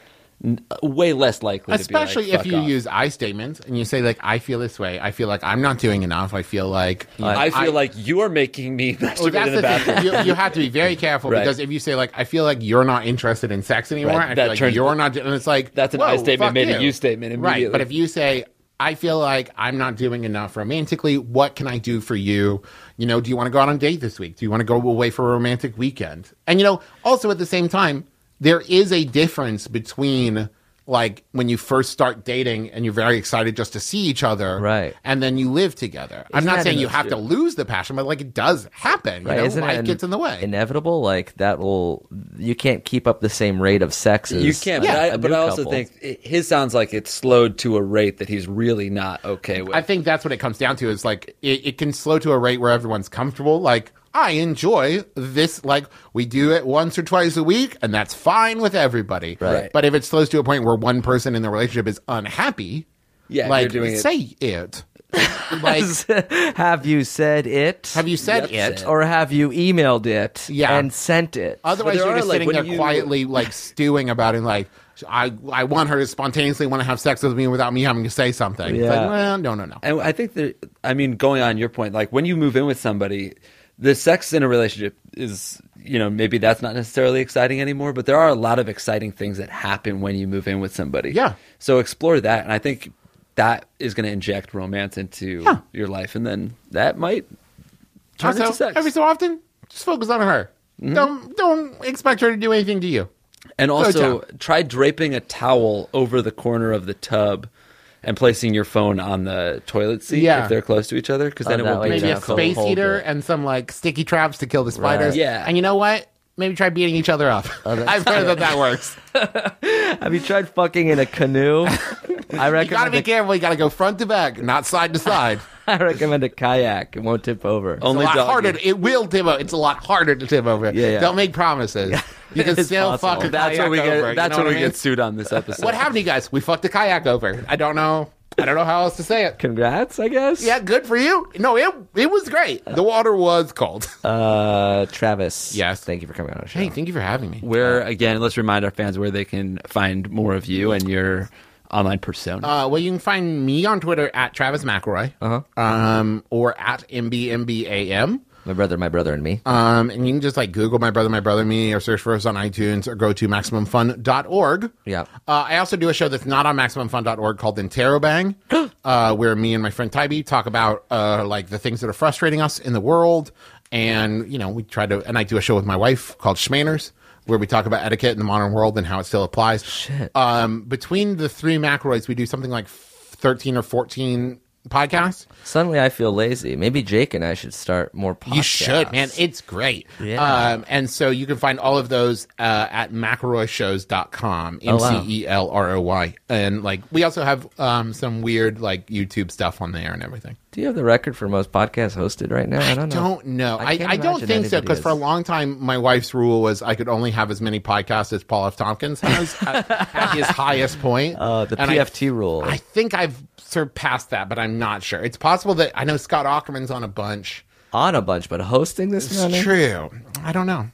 n- way less likely Especially to be like, if "Fuck you off." use I statements and you say, like, I feel this way. I feel like I'm not doing enough. I feel like... You know, I feel like you're making me Well, masturbate that's in the the thing. bathroom. You, you have to be very careful Right. because if you say, like, I feel like you're not interested in sex anymore, Right. I That feel like turns- you're not... And it's like... That's an whoa, I statement fuck made you. a you statement immediately. Right, but if you say... I feel like I'm not doing enough romantically. What can I do for you? You know, do you want to go out on a date this week? Do you want to go away for a romantic weekend? And, you know, also at the same time, there is a difference between, like, when you first start dating and you're very excited just to see each other. Right. And then you live together. I'm Isn't not that saying an you have to issue? lose the passion, but, like, it does happen. You Right, know, isn't life it gets in the way. inevitable? Like that will you can't keep up the same rate of sex as You can't, a- but, I, a but new I also couple. think it- his sounds like it's slowed to a rate that he's really not okay with. I think that's what it comes down to is like it, it can slow to a rate where everyone's comfortable. Like, I enjoy this, like we do it once or twice a week, and that's fine with everybody. Right. But if it slows to a point where one person in the relationship is unhappy, Yeah, like you're doing it- say it. Like, have you said it? have you said Yep, it? said. or have you emailed it Yeah. and sent it? Otherwise, there you're are, just like, sitting when there you- quietly, like stewing about it. Like, I, I want her to spontaneously want to have sex with me without me having to say something. It's Yeah. like, well, no, no, no. And I think that, I mean, going on your point, like when you move in with somebody, the sex in a relationship is, you know, maybe that's not necessarily exciting anymore, but there are a lot of exciting things that happen when you move in with somebody. Yeah. So explore that. And I think that is going to inject romance into Yeah. your life. And then that might turn Also, into sex. Mm-hmm. every so often, just focus on her. Don't don't expect her to do anything to you. And Go also down. try draping a towel over the corner of the tub and placing your phone on the toilet seat Yeah. if they're close to each other, because then Oh, it that won't way be you Maybe too a don't cold. space hold heater it. and some like sticky traps to kill the spiders. Yeah. And you know what? Maybe try beating each other up. I've heard that that works. Have you tried fucking in a canoe? I You gotta recommend be a, careful. You gotta go front to back, not side to side. I recommend a kayak. It won't tip over. It's Only a lot doggy. harder. It will tip over. It's a lot harder to tip over. Yeah, yeah. Don't make promises. You can It's still possible. fuck a That's kayak what we get. over. You That's know what what we I mean? get sued on this episode. What happened to you guys? We fucked a kayak over. I don't know. I don't know how else to say it. Congrats, I guess. Yeah, good for you. No, it it was great. The water was cold. Uh, Travis. Yes. Thank you for coming on our show. Hey, thank you for having me. Where again, let's remind our fans where they can find more of you and your online persona. Uh, well, you can find me on Twitter at Travis McElroy, uh-huh. um, or at M B M B A M. My brother, my brother, and me. Um, and you can just like Google My Brother, My Brother, and Me, or search for us on iTunes, or go to maximum fun dot org. Yeah. Uh, I also do a show that's not on maximum fun dot org called Interrobang, uh, where me and my friend Tybee talk about uh, like the things that are frustrating us in the world. And, you know, we try to, and I do a show with my wife called Schmanners, where we talk about etiquette in the modern world and how it still applies. Shit. Um, between the three McElroys, we do something like thirteen or fourteen podcasts. Suddenly, I feel lazy. Maybe Jake and I should start more podcasts. You should, man. It's great. Yeah. Um, and so you can find all of those uh, at McElroy shows dot com. Oh, M wow. C E L R O Y. And like we also have um, some weird like YouTube stuff on there and everything. Do you have the record for most podcasts hosted right now? I don't know. Don't know. I I, can't I, don't imagine think so anybody because for a is. long time my wife's rule was I could only have as many podcasts as Paul F. Tompkins has at, at his highest point. Uh, the And P I- F T rule. I think I've surpassed that, but I'm not sure. It's possible that I know Scott Ackerman's on a bunch. On a bunch, but hosting this It's morning? true. I don't know.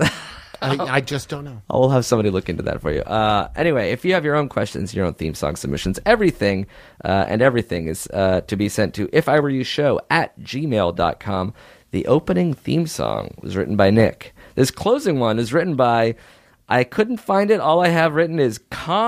I, I just don't know. I'll have somebody look into that for you. Uh, anyway, if you have your own questions, your own theme song submissions, everything uh, and everything is uh, to be sent to if I were you show at gmail dot com. The opening theme song was written by Nick. This closing one is written by, I couldn't find it. All I have written is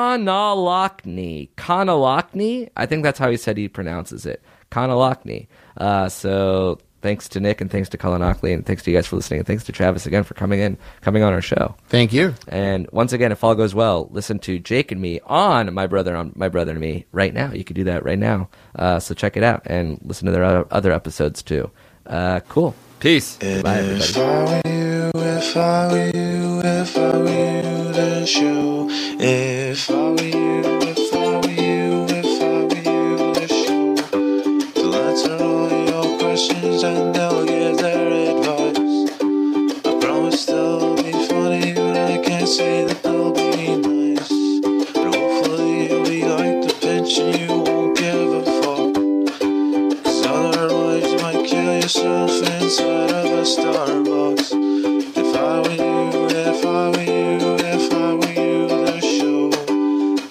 Kanalakni. Kanalakni? I think that's how he said he pronounces it. Kanalakni. Uh, so thanks to Nick and thanks to Colin Ockley and thanks to you guys for listening and thanks to Travis again for coming in, coming on our show. Thank you. And once again, if all goes well, listen to Jake and me on My Brother on My Brother and Me right now. You can do that right now. Uh, so check it out and listen to their other, other episodes too. Uh, cool. Peace. Bye, everybody. If I were you, if I were you, if I were you, the show. If I were you, if I were you, if I were you, the show. To answer all your questions and they'll give their advice. I promise they'll be funny, but I can't say that they'll be nice. But hopefully you'll be like the bench and you won't give a fuck. Cause otherwise you might kill yourself inside of a Starbucks. If I were you, if I were you, if I were you, the show.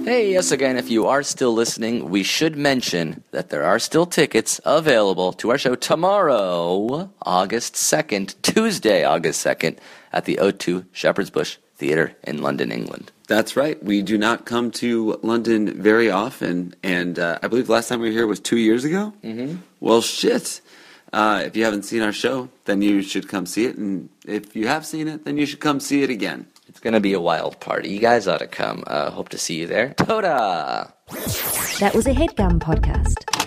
Hey, yes, again, if you are still listening, we should mention that there are still tickets available to our show tomorrow, August second, Tuesday, August second, at the O two Shepherd's Bush Theatre in London, England. That's right. We do not come to London very often, and uh, I believe last time we were here was two years ago. Mm-hmm. Well, shit. Uh, if you haven't seen our show, then you should come see it, and if you have seen it, then you should come see it again. It's going to be a wild party. You guys ought to come. Uh, hope to see you there. Toda! That was a HeadGum podcast.